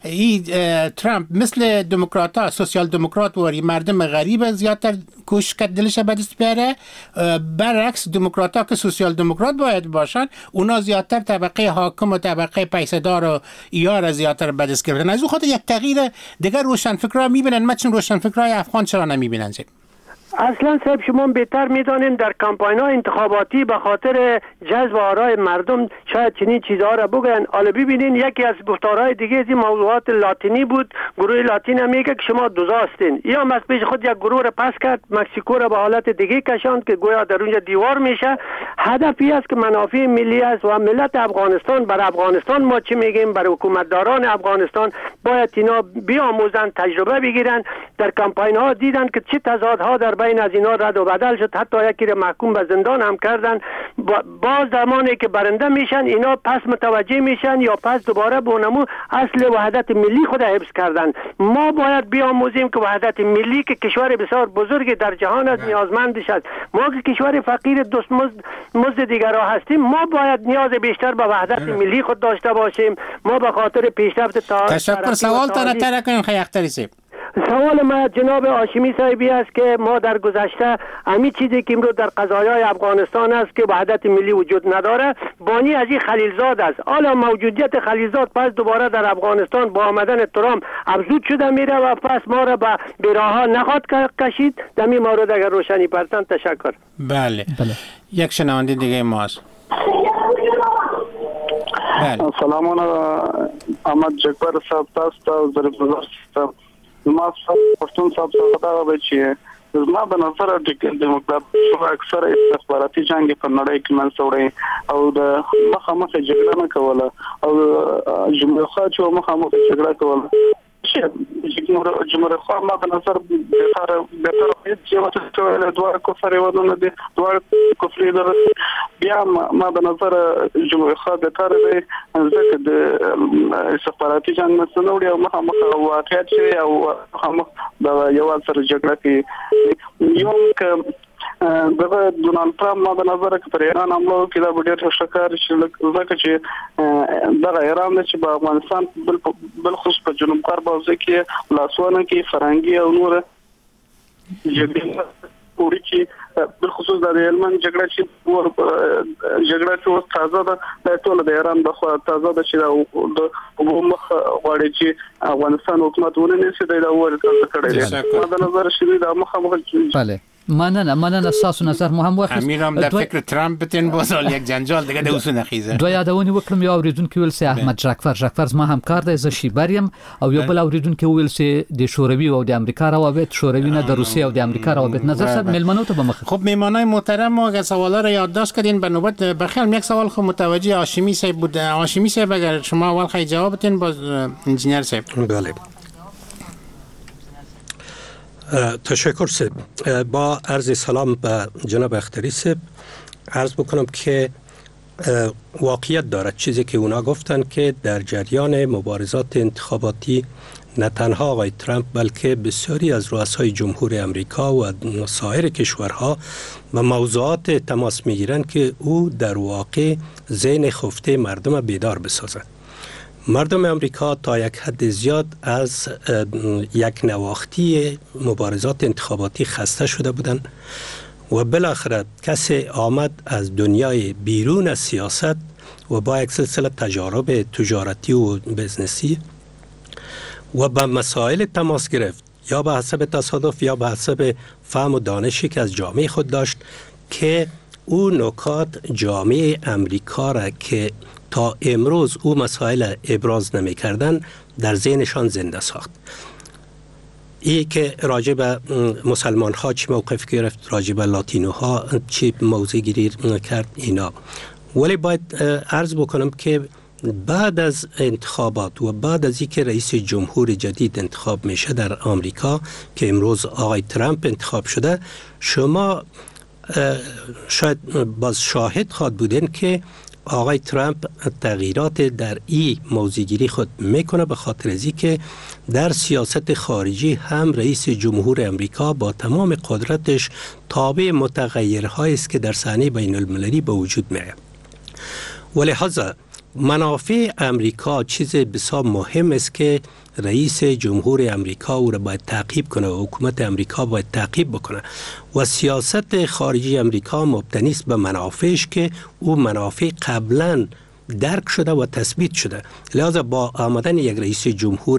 ترامپ مثل دموکرات‌ها سوسیال دموکرات واری مردم غریب زیادتر کوشش کرد دلش به دست بیاره، برعکس دموکرات‌ها که سوسیال دموکرات باید باشن اونا زیادتر طبقه حاکم و طبقه پیسه‌دار و ایار زیادتر به دست گرفتن. از اون خاطر یک تغییر دیگر روشنفکرها میبینن. مثلا روشنفکرهای افغان چرا نمیبینن؟
اصلا صاحب شما بهتر میدانین در کمپاین های انتخاباتی به خاطر جذب آرای مردم شاید چنین چیزها را بگن. حالا ببینین یکی از گفتارهای دیگه از این موضوعات لاتینی بود. گروه لاتین هم میگه که شما دوزاستین. یا از پیش خود یک گروه را پس کرد، مکزیکو را به حالت دیگه کشاند که گویا در اونجا دیوار میشه. هدفی است که منافع ملی است و ملت افغانستان بر افغانستان ما چی میگیم، بر حکومتداران افغانستان باید اینا بیاموزن، تجربه بگیرن. در کمپاین ها دیدن که چه تضادها در بین از اینا رد و بدل شد، حتی یکی را محکوم به زندان هم کردن. باز زمانی که برنده میشن اینا پس متوجه میشن یا پس دوباره به نمو اصل وحدت ملی خود حفظ کردن. ما باید بیاموزیم که وحدت ملی که کشور بسیار بزرگی در جهان است نیازمندش است. ما که کشور فقیر دستمزد دیگرها هستیم، ما باید نیاز بیشتر به وحدت ملی خود داشته باشیم. ما به خاطر پیشرفت
تشکر. سوال تر کنیم خیلی اختری سیب.
سوال ما جناب هاشمی صاحبی است که ما در گذشته همین چیزی که امروز در قضایای افغانستان است که وحدت ملی وجود نداره بانی از این خلیلزاد است. حالا موجودیت خلیلزاد پس دوباره در افغانستان با آمدن ترامپ افزود شده میره و پس ما را به بیراها نخواد کشید. در این مورد اگر روشنی پرتن. تشکر.
بله. یک شنونده دیگه ماست.
سلام احمد جکبر صاحب، تاسو ته ظریف نظر صاحب، ما پښتون صاحب څخه دا چې زما د نظر د دیموکرات اکثر استخباراتي جنگ په نړۍ کې منځوړي او د مخامخ جګړه نه کوله او جمهوریت خوا چې مخامخ جګړه کوله جمهوریت خوا ما د نظر بهتر چې وته دوه کفر ودونه دي دوه کفر دي بیا ما د نظر جمهوریت خوا بهتر دی ځکه د استخباراتي جنگ مسنوړي او مخامخ واقعیت چې او مخامخ د یو سره جګړه کې یو ک دغه ډونالد ټرمپ ما د نظر کې پر ایران حمله کې دا ډېر شکار چې ځکه چې دغه ایران چې په افغانستان بل خصوص په جنوب غرب اوځي کې لاسونه کې فرنګي او نور جګړه پوری چې بل خصوص د هلمند جګړه چې جګړه چې تازه ده ټول د ایران د خوا تازه ده چې د مخ غواړي چې افغانستان حکومت ونیسي دا ورته کړی دا نظر شوی د مخه
بله مننه تاسو نظر مو هم واخیست.
امیرم در فکر ترامپ بتین بازال یک جنجال دیگه د اوسونه خیزه.
دوی یادونی وکړم یو اوریدونکو ویل سي احمد جعفر ما همکار دی ز شیبریم او یو بل اوریدونکو ویل سي د شوروي او د امریکا روابط شوروي نه د روسیه او د امریکا روابط نظر صاحب ملمنو ته بمخ.
خب میمانای محترم ما اگه سوالا رو یادداشت کردین به نوبت بخیر یک سوال خو متوجه هاشمی صاحب بود. هاشمی صاحب اگر شما اول خیلی جواب بدین باز انجینیر صاحب.
بله. تشکر صاحب. با عرض سلام به جناب اختری صاحب عرض بکنم که واقعیت دارد چیزی که اونا گفتن که در جریان مبارزات انتخاباتی نه تنها آقای ترامپ بلکه بسیاری از رؤسای جمهور امریکا و سایر کشورها و موضوعات تماس میگیرند که او در واقع ذهن خفته مردم بیدار بسازد. مردم امریکا تا یک حد زیاد از یک نواختی مبارزات انتخاباتی خسته شده بودند و بالاخره کسی آمد از دنیای بیرون از سیاست و با یک سلسله تجارب تجارتی و بزنسی و با مسائل تماس گرفت یا به حسب تصادف یا به حسب فهم و دانشی که از جامعه خود داشت که او نکات جامعه امریکا را که تا امروز او مسائل ابراز نمی کردن در ذهنشان زنده ساخت. ای که راجع به مسلمان ها چی موقف گرفت، راجع به لاتینو ها چی موضع گیری کرد اینا. ولی باید عرض بکنم که بعد از انتخابات و بعد از اینکه رئیس جمهور جدید انتخاب میشه در آمریکا که امروز آقای ترامپ انتخاب شده، شما شاید باز شاهد خواد بودین که آقای ترامپ تغییرات در این موضوعگیری خود میکنه به خاطر از اینکه در سیاست خارجی هم رئیس جمهور امریکا با تمام قدرتش تابع متغیرهایی است که در صحنه بین المللی به وجود میاد. ولهذا منافع امریکا چیز بسیار مهم است که رئیس جمهور امریکا او را باید تعقیب کنه و حکومت امریکا باید تعقیب بکنه و سیاست خارجی امریکا مبتنی است به منافعش که او منافع قبلا درک شده و تثبیت شده. لذا با آمدن یک رئیس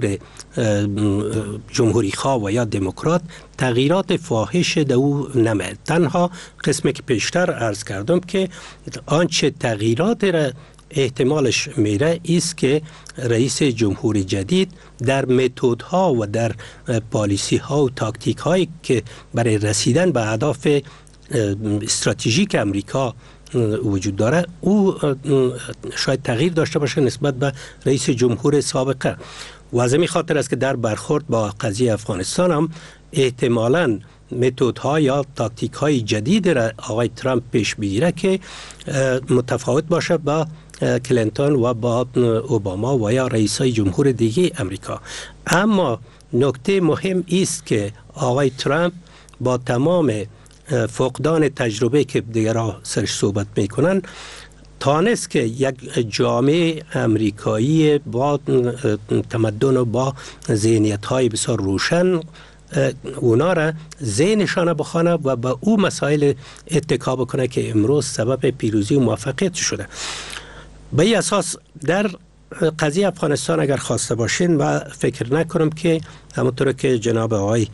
جمهوری خواه و یا دموکرات تغییرات فاحش در او نمیاد. تنها قسمی که پیشتر عرض کردم که آنچه تغییرات را احتمالش میره است که رئیس جمهور جدید در متدها و در پالیسی ها و تاکتیک هایی که برای رسیدن به اهداف استراتژیک امریکا وجود داره او شاید تغییر داشته باشه نسبت به رئیس جمهور سابقه. و از این خاطر است که در برخورد با قضیه افغانستان هم احتمالاً متدها یا تاکتیک های جدید را آقای ترامپ پیش بگیره که متفاوت باشه با کلینتون و با اوباما و یا رئیسای جمهور دیگه امریکا. اما نکته مهم است که آقای ترامپ با تمام فقدان تجربه که دیگرها سرش صحبت میکنن تانست که یک جامعه امریکایی با تمدن و با ذهنیت های بسیار روشن اونا را ذهنشان بخوانه و به او مسائل اتکا بکنه که امروز سبب پیروزی و موفقیت شده. به این اساس در قضیه افغانستان اگر خواسته باشین و فکر نکنم که همونطور که جناب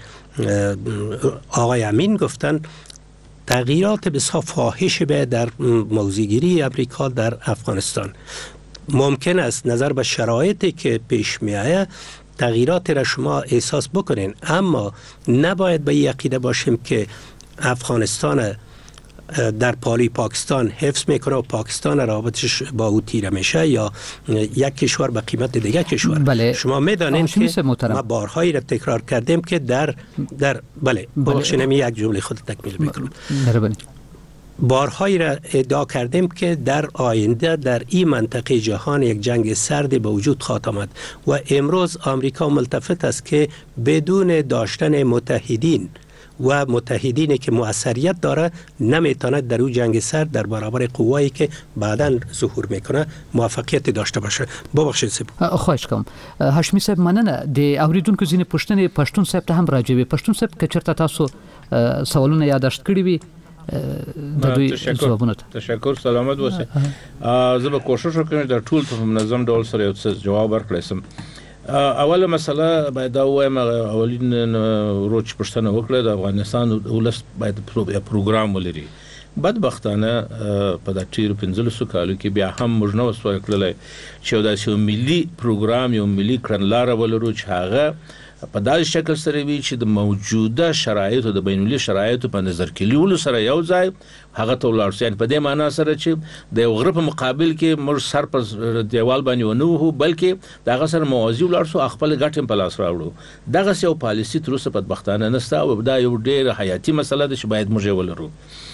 آقای امین گفتن تغییرات بسیار فاحش به در موضوعگیری امریکا در افغانستان ممکن است نظر به شرایطی که پیش می آید تغییرات را شما احساس بکنین، اما نباید به عقیده باشیم که افغانستان در پالی پاکستان حفظ میکنه و پاکستان رابطش با او تیره میشه یا یک کشور به قیمت دیگه کشور.
بله.
شما میدانید که ما بارهایی را تکرار کردیم که در بله بخشنم یک جمله خود تکمیل میکنم. بارهایی را ادعا کردیم که در آینده در این منطقه جهان یک جنگ سرد به وجود خواهد آمد و امروز آمریکا ملتفت است که بدون داشتن متحدین و متحدینی که موثریت داره نمیتواند در او جنگ سرد در برابر قوایی که بعداً ظهور میکنه موفقیت داشته باشه. ببخشید صاحب.
خواهش کوم. هاشمی صاحب مننه. د اوریدونکو ځینې پوښتنې پښتون صاحب ته هم راځي. پښتون صاحب که چېرته تاسو سوالونه یادداشت کړي وي د دوی ځوابونه.
تشکر، سلامت اوسئ. زه به کوشش وکړم د ټول په منظم ډول سره یو څه جواب ورکړم. اوله مسله باید دا وایم، اولین روچ پښتنه وکړه د افغانستان ولس باید پروګرام ولري. بدبختانه په د تیر 15 کالو کې بیا هم موږ نو وسو کړل چې دا یو ملي پروګرام یو ملي کړنلار ولرو چې هغه په داسې شکل سره وي چې د موجوده شرایطو د بین‌المللي شرایطو په نظر کې نیولو سره یو ځای هغه ته ولاړ شي. په دې معنی سره چې د یو غره په مقابل کې موږ سر پر دیوال باندې ونه وو، بلکې دغه سره موازی ولاړ شو، خپل ګټم په لاس راوړو. دغه یو پالیسی تر اوسه بدبختانه نشته او دا یو ډېر حیاتي مسله ده چې باید موږ ولرو.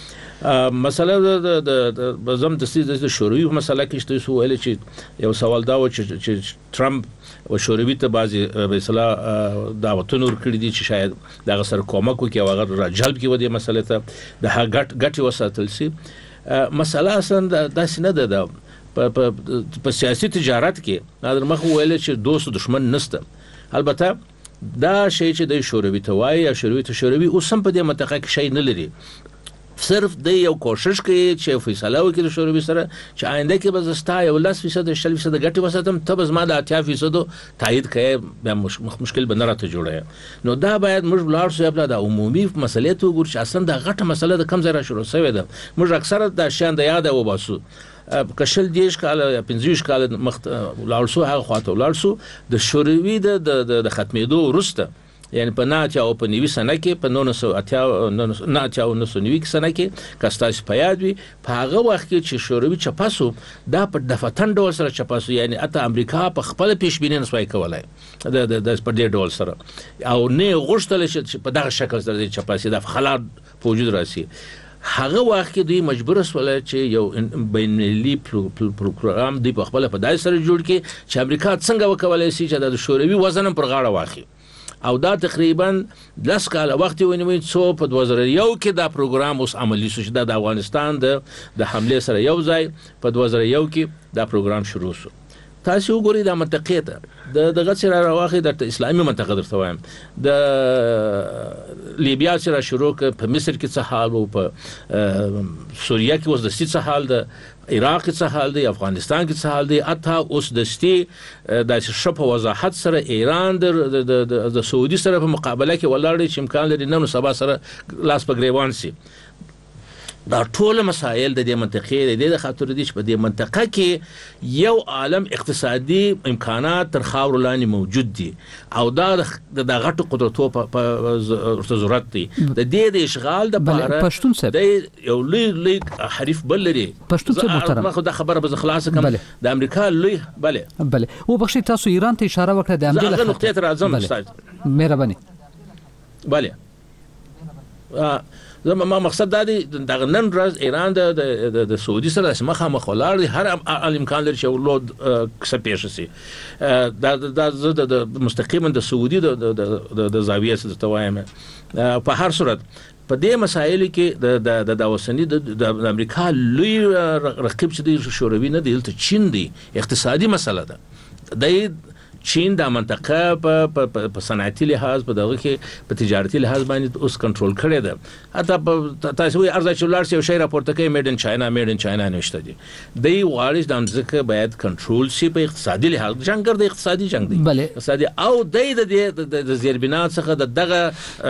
مسله د زم د شوروي مسله کې چې ویل چې یو سوال دا و چې ترامپ و شوروي ته بعضی به اصطلاح دعوتونه ورکړي دي چې شاید دغه سره کومک وکړي او هغه را جلب کړي د مسلې ته د ګټي وساتل شي. مسله اصلا داسې نه ده په سیاسي تجارت کې نادر مخ ویل چې دوست دشمن نشته. البته دا شی چې د شوروي ته وایي یا شوروي ته شوروي اوس هم په دې منطقه کې شی نه لري، صرف د یو کوشش کوي چې فیصله وکړي د شوروي سره چې آینده کې به زستا یو 10% 40% ګټه وساتم ته بس ما د 80% تایید کوي به مشکل به نه راته جوړه. نو دا باید موږ ولر شو په د عمومي مسلې ته وګورو چې اصلا د غټه مسله د کم ځای را شروع شوې ده. موږ اکثره د شان د یاد و باسو کشل دیش کال یا 15 کال مخ ولر شو هغه خواته ولر شو د شوروي د ختمېدو وروسته، یعنی په 1990 سنه کې په 1990 سنه کې کاستاس پیاد وی په هغه وخت کې چې شوروي چپاسو دا په دفتن ډول سره چپاسو، یعنی اته امریکا په خپل پیشبینی نسوي کولای د په دې ډول سره او نه غوښتل چې په دغه شکل سره چپاسي د خلاد په وجود راسي. هغه وخت کې دوی مجبور شول چې یو بین‌المللي پروګرام دی په خپل په دای سره جوړ کړي چې امریکا څنګه وکولای شي چې د شوروي وزن پر غاړه واخلي. او دا تقریبا 10 کال وخت ونیوي څو په 2001 کې دا پروګرام اوس عملی شو چې د افغانستان د حمله سره یو ځای په 2001 کې دا پروګرام شروع شو. تاسو وګورئ د منطقې ته دغه سره راوخی د اسلامي منطقه درته وایم د لیبیا سره شروع په مصر کې څه حال او په سوریه کې اوس د څه حال د عراق کې څه حال دی افغانستان کې څه حال دی اته اوس د د شپ وضاحت سره ایران د سعودي سره په مقابله کې ولاړ چې امکان لري نن سبا سره لاس په گریوان سي دا ټول مسائل د دې منطقې د خاطر دي چې په دې منطقه کې یو عالم اقتصادي امکانات تر خاور لاندې موجود دي او دا د غټو قدرتو په ضرورت دي د دې د اشغال د لپاره د یو لوی حریف بل لري
پښتون څه محترم
خو دا خبره به خلاص کوم د امریکا لوی بله
او بخښي تاسو ایران ته اشاره وکړه د امریکا
د نقطې تر اعظم استاد
مهرباني
بله زما مقصد دا دی د نن ورځ ایران د سعودي سره مخامخ ولاړ دي هر امکان لري چې ولود کسه پیښ شي د مستقیما د سعودي د زاویه څخه توایم په هر صورت په دې مسایلو کې د اوسنی د امریکا لوی رقیب چې د شوروي نه دی چین دی اقتصادي مسله ده د چین د منطقه په صنعتي لحاظ په دغه کې په تجارتي لحاظ باندې اوس کنټرول کړی ده حتی تاسو یې ارزه چولار سی او شی راپورته کوي میډ ان چاینا نشته دي د وارث د امزکه باید کنټرول شي په اقتصادي لحاظ جنگ د اقتصادي جنگ دی اقتصادي او د زیربنات څخه دغه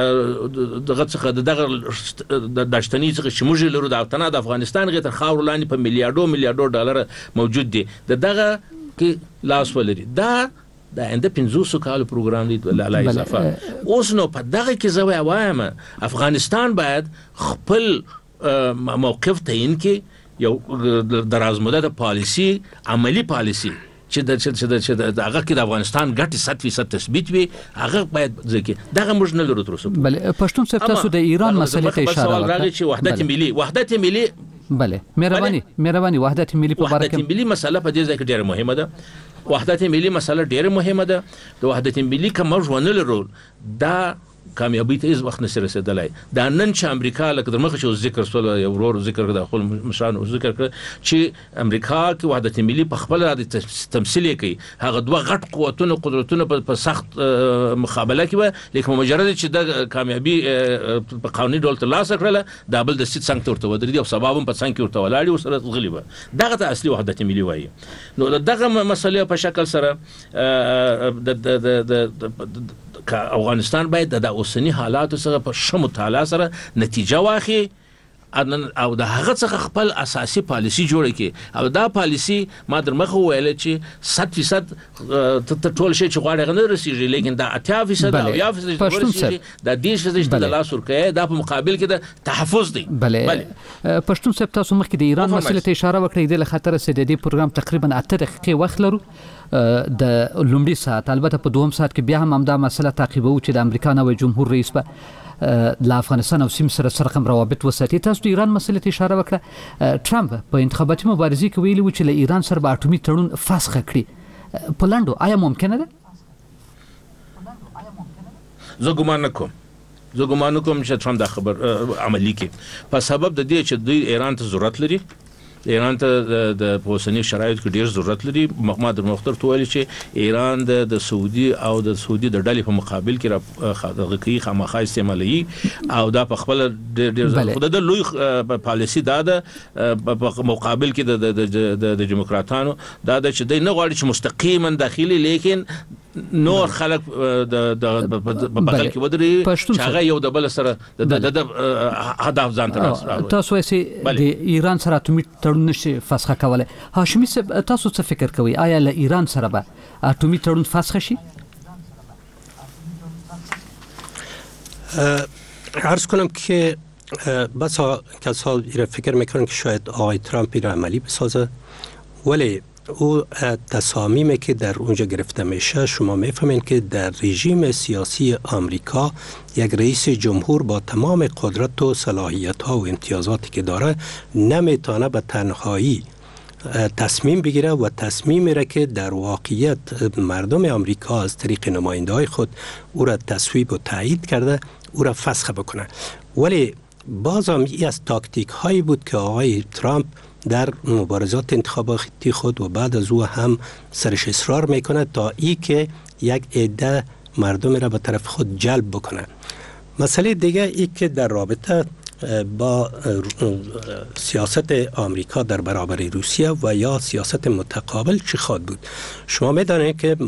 داشتنی څخه چې موږ لرو د افغانستان غیر خاور لاندې په میلیارډو ډالر موجود دي دغه کې لاس ولري دا انده 500 کال پروګرام دی لا اضافه اوس نو په دغه کې زوی وایم افغانستان باید خپل موقف تعیین کې یو دراز مدته پالیسی عملی پالیسی چې د هغه کې د افغانستان ګټ 100% تثبیت وي هغه باید ځکه دغه موږ نه لرو تر اوسه
بل پښتون صاحب تاسو د ایران مسلې ته اشاره وکړه
چې وحدت ملي
بله مهرباني وحدت ملي په اړه
وحدت ملي مسله په دې ځای کې ډېره مهمه ده وحدت ملي مسله ډېره مهمه ده د وحدت ملي کوم ژوند لرو دا کامیابی ته هیڅ وخت نشي رسیدلای دا نن چې امریکا لکه درمخه چې ذکر سول یو ورور ذکر د خپل مشران ذکر کړ چې امریکا کې وحدت ملي په خپل د تمثيل کوي هغه دوه غټ قوتونه قدرتونه په سخت مقابله کې و لیکن مجرد چې د کامیابی په قانوني ډول ترلاسه کړله دا بل د سیټ څنګه ورته ودرې او سبب په څنګه ورته ولاړی او سره غلیبه دغه ته اصلي وحدت ملي وایي نو دغه مسلې په شکل سره افغانستان باید د اوسنی حالاتو سره په شمو تعالی سره نتیجه واخلي او د هغه څخه خپل اساسي پالیسی جوړ کړي او دا پالیسی ما درمخه ویل چې 100% ټول شي چې غواړي غنه رسیږي لیکن دا 80% او 10% د دې چې د لاس ورکه دا په مقابل کې د تحفظ دی
بله پښتون صاحب تاسو مخکې د ایران مسلې ته اشاره وکړئ د خطر سره د دې پروګرام تقریبا 8 دقیقې وخت لرو د لومړي ساعت البته په دوم ساعت کې بیا هم دا مسله تعقیبو چې د امریکا نوی جمهور رئیس په د افغانستان او سیم سره رقم روابط وساتي تاسو د ایران مسلې ته اشاره وکړه ټرمپ په انتخاباتي مبارزې کې ویلي و چې له ایران سره به اټومي تړون فسخ کړي پولنډو آیا ممکنه ده
زه ګمان نکوم چې ټرمپ دا خبر عملی کې په سبب د دې چې دوی ایران ته ضرورت لري ایران ته د اوسنی شرایطو کې ډیر ضرورت لري محمد مختار تویل چې ایران د سعودي او د سعودي د ډلې په مقابل کې راغلی خامخا استعمالي او دا په خپل ډیر خود د لوی پالیسی دا د مقابل کې د دیموکراتانو دا چې دوی نه غواړي چې مستقیما داخلي لیکن نور خلق د بغل کې ودري چې هغه یو د بل سره د هدف ځان ته
تاسو یې د ایران سره اټومي تړون نشي فسخ کولای هاشمي صاحب تاسو څه فکر کوئ آیا له ایران سره به اټومي تړون فسخ شي
عرض کنم که بسا کسا فکر میکنن که شاید آقای ترامپ را عملی بسازه ولی او تصامیمی که در اونجا گرفته میشه شما میفهمین که در رژیم سیاسی آمریکا یک رئیس جمهور با تمام قدرت و صلاحیت ها و امتیازاتی که داره نمیتونه به تنهایی تصمیم بگیره و تصمیمی را که در واقعیت مردم آمریکا از طریق نماینده های خود او را تصویب و تایید کرده او را فسخ بکنه ولی باز هم از تاکتیک هایی بود که آقای ترامپ در مبارزات انتخاباتی خود و بعد از او هم سرش اصرار میکنه تا ای که یک عده مردم را به طرف خود جلب بکنه. مسئله دیگه ای که در رابطه با سیاست آمریکا در برابر روسیه و یا سیاست متقابل چی خواهد بود؟ شما میدانید که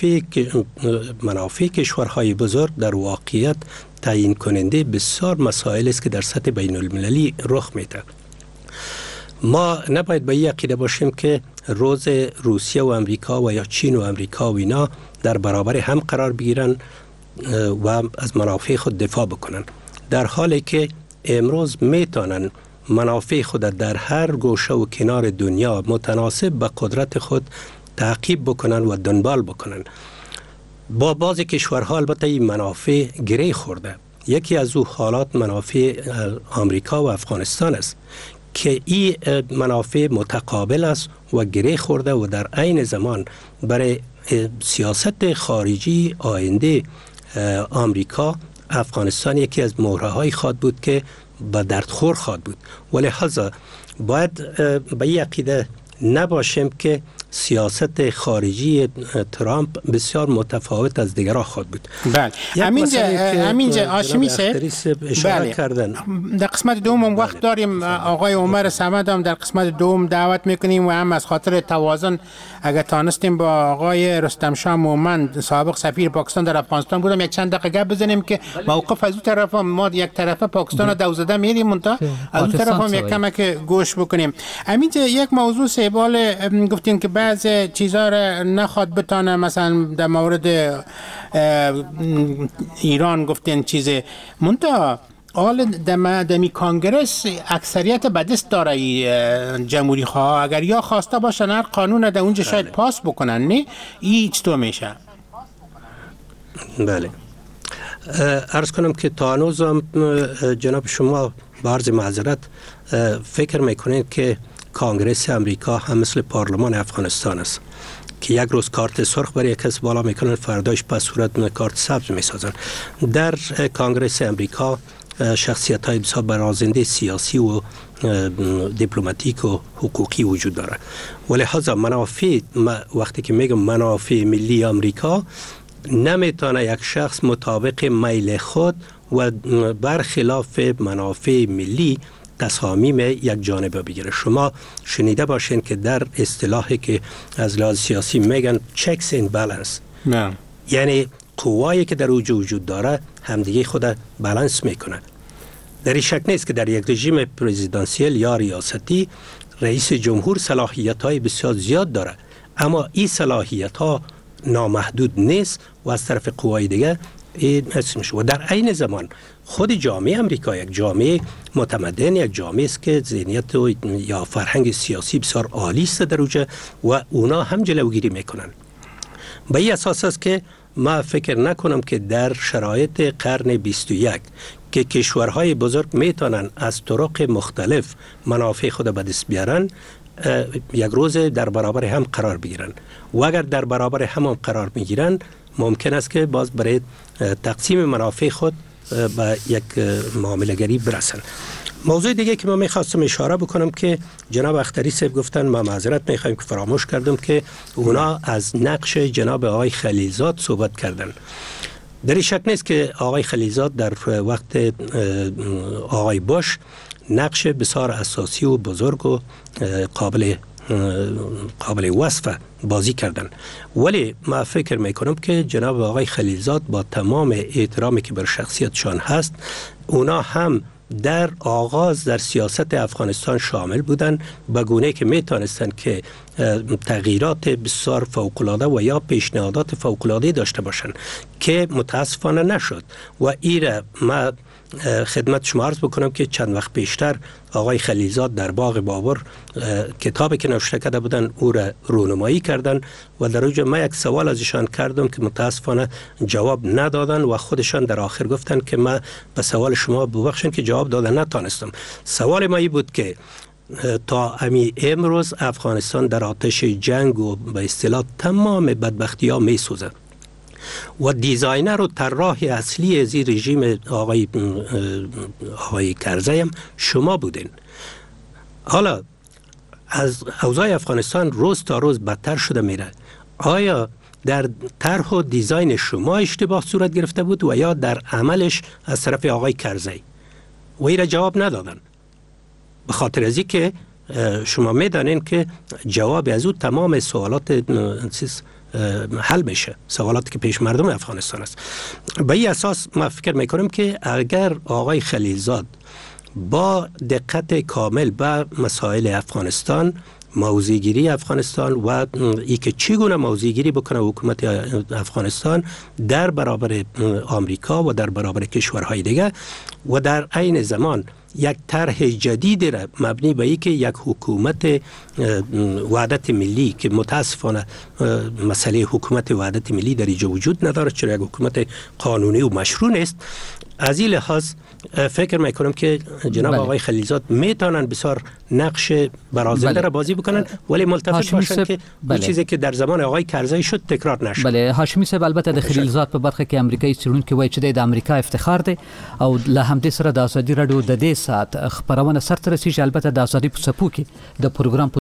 منافع کشورهای بزرگ در واقعیت تعیین کننده بسیار مسائل است که در سطح بین المللی رخ میده. ما نباید به این عقیده باشیم که روز روسیه و امریکا و یا چین و امریکا و اینا در برابر هم قرار بگیرن و از منافع خود دفاع بکنن، در حالی که امروز میتونن منافع خود در هر گوشه و کنار دنیا متناسب به قدرت خود تعقیب بکنن و دنبال بکنن. با بعضی کشورها البته این منافع گره خورده. یکی از او حالات منافع آمریکا و افغانستان است که این منافع متقابل است و گره خورده و در عین زمان برای سیاست خارجی آینده آمریکا افغانستان یکی از مهره‌های خواهد بود که به دردخور خواهد بود. ولهذا باید به این عقیده نباشیم که سیاست خارجی ترامپ بسیار متفاوت از دیگرها خواهد بود.
بله. همینجا هاشمی
اشاره کردن.
در قسمت دوم وقت داریم. آقای عمر صمد هم در قسمت دوم دعوت میکنیم و هم از خاطر توازن اگر تانستیم با آقای رستم شاه مومند سابق سفیر پاکستان در افغانستان بودم یک چند دقیقه گپ بزنیم که موقف از اون طرف ما یک طرفه پاکستان دوزده میریم منتها از اون طرف هم یک کمک گوش بکنیم. همینجا یک موضوع سوال گفتین که بعض چیزا را نخواد بتانه، مثلا در مورد ایران گفتین چیز منتها حال دمی کانگرس اکثریت بدست داره جمهوری خواه، اگر یا خواسته باشن هر قانون در اونجا شاید پاس بکنن، نه این چطور میشه؟
بله، عرض کنم که تا هنوز هم جناب شما به عرض معذرت فکر میکنین که کانگرس امریکا هم مثل پارلمان افغانستان است که یک روز کارت سرخ برای کس بالا میکنن، فرداش پس صورت کارت سبز میسازن. در کانگرس امریکا شخصیت های بسیار برازنده سیاسی و دیپلماتیک و حقوقی وجود داره. ولهذا منافع، وقتی که میگم منافع ملی امریکا، نمیتونه یک شخص مطابق میل خود و برخلاف منافع ملی تصامیم یک جانبه بگیره. شما شنیده باشین که در اصطلاحی که از لحاظ سیاسی میگن checks and balance،
نه،
یعنی قوایی که در وجود داره همدیگه خود بالانس میکنه. در این شک نیست که در یک رژیم پرزیدانسیل یا ریاستی رئیس جمهور صلاحیت های بسیار زیاد داره، اما این صلاحیت ها نامحدود نیست و از طرف قوای دیگه این حس میشه. و در عین زمان خود جامعه امریکا یک جامعه متمدن، یک جامعه است که ذهنیت یا فرهنگ سیاسی بسیار عالی است در اوجه و اونا هم جلوگیری میکنن. به این اساس است که ما فکر نکنم که در شرایط قرن 21 که کشورهای بزرگ میتونن از طرق مختلف منافع خود به دست بیارن، یک روز در برابر هم قرار بگیرن و اگر در برابر هم قرار میگیرن ممکن است که باز برای تقسیم منافع خود به یک معامله‌گری برسن. موضوع دیگه که ما میخواستم اشاره بکنم که جناب اختری صاحب گفتن، ما معذرت میخوایم که فراموش کردم که اونا از نقش جناب آقای خلیلزاد صحبت کردن. در این شک نیست که آقای خلیلزاد در وقت آقای بوش نقش بسیار اساسی و بزرگ و قابل وصف بازی کردن، ولی ما فکر میکنم که جناب آقای خلیلزاد با تمام احترامی که بر شخصیتشان هست، اونا هم در آغاز در سیاست افغانستان شامل بودن، به گونه که میتونستن که تغییرات بسیار فوق‌العاده و یا پیشنهادات فوق‌العاده داشته باشن که متاسفانه نشد. و ایره ما خدمت شما عرض بکنم که چند وقت پیشتر آقای خلیلزاد در باغ بابر کتابی که نوشته کرده بودن او را رونمایی کردن و در اونجا ما یک سوال ازشان کردم که متاسفانه جواب ندادن و خودشان در آخر گفتن که ما به سوال شما ببخشید که جواب دادن نتانستم. سوال ما این بود که تا امروز افغانستان در آتش جنگ و به اصطلاح تمام بدبختی ها می سوزد و دیزاینر و طراح اصلی از این رژیم آقای کرزی هم شما بودین. حالا از اوضاع افغانستان روز تا روز بدتر شده میره. آیا در طرح و دیزاین شما اشتباه صورت گرفته بود و یا در عملش از طرف آقای کرزی؟ و این را جواب ندادن. به خاطر از که شما میدانین که جواب از او تمام سوالات حل میشه، سوالاتی که پیش مردم افغانستان است. به این اساس ما فکر میکنم که اگر آقای خلیلزاد با دقت کامل به مسائل افغانستان، موضع‌گیری افغانستان و ای که چگونه موضع‌گیری بکنه حکومت افغانستان در برابر آمریکا و در برابر کشورهای دیگه و در عین زمان یک طرح جدید را مبنی به اینکه یک حکومت وحدت ملی که متاسفانه مسئله حکومت وحدت ملی در اینجا وجود نداره، چرا یک حکومت قانونی و مشروع نیست. از این لحاظ فکر میکنم که جناب آقای خلیلزاد میتونن بسیار نقش برازنده را بازی بکنن، ولی ملتفت باشن که این چیزی که در زمان آقای کرزی شد تکرار نشه.
بله هاشمی صاحب، البته د خلیلزاد په برخه کې امریکایي څېړونکي وایي چې د امریکا افتخار دی او له همدې سره د ازادي راډیو د دې ساعت خبرونه سرته رسیږي. البته د ازادي په څپو کې د پروګرام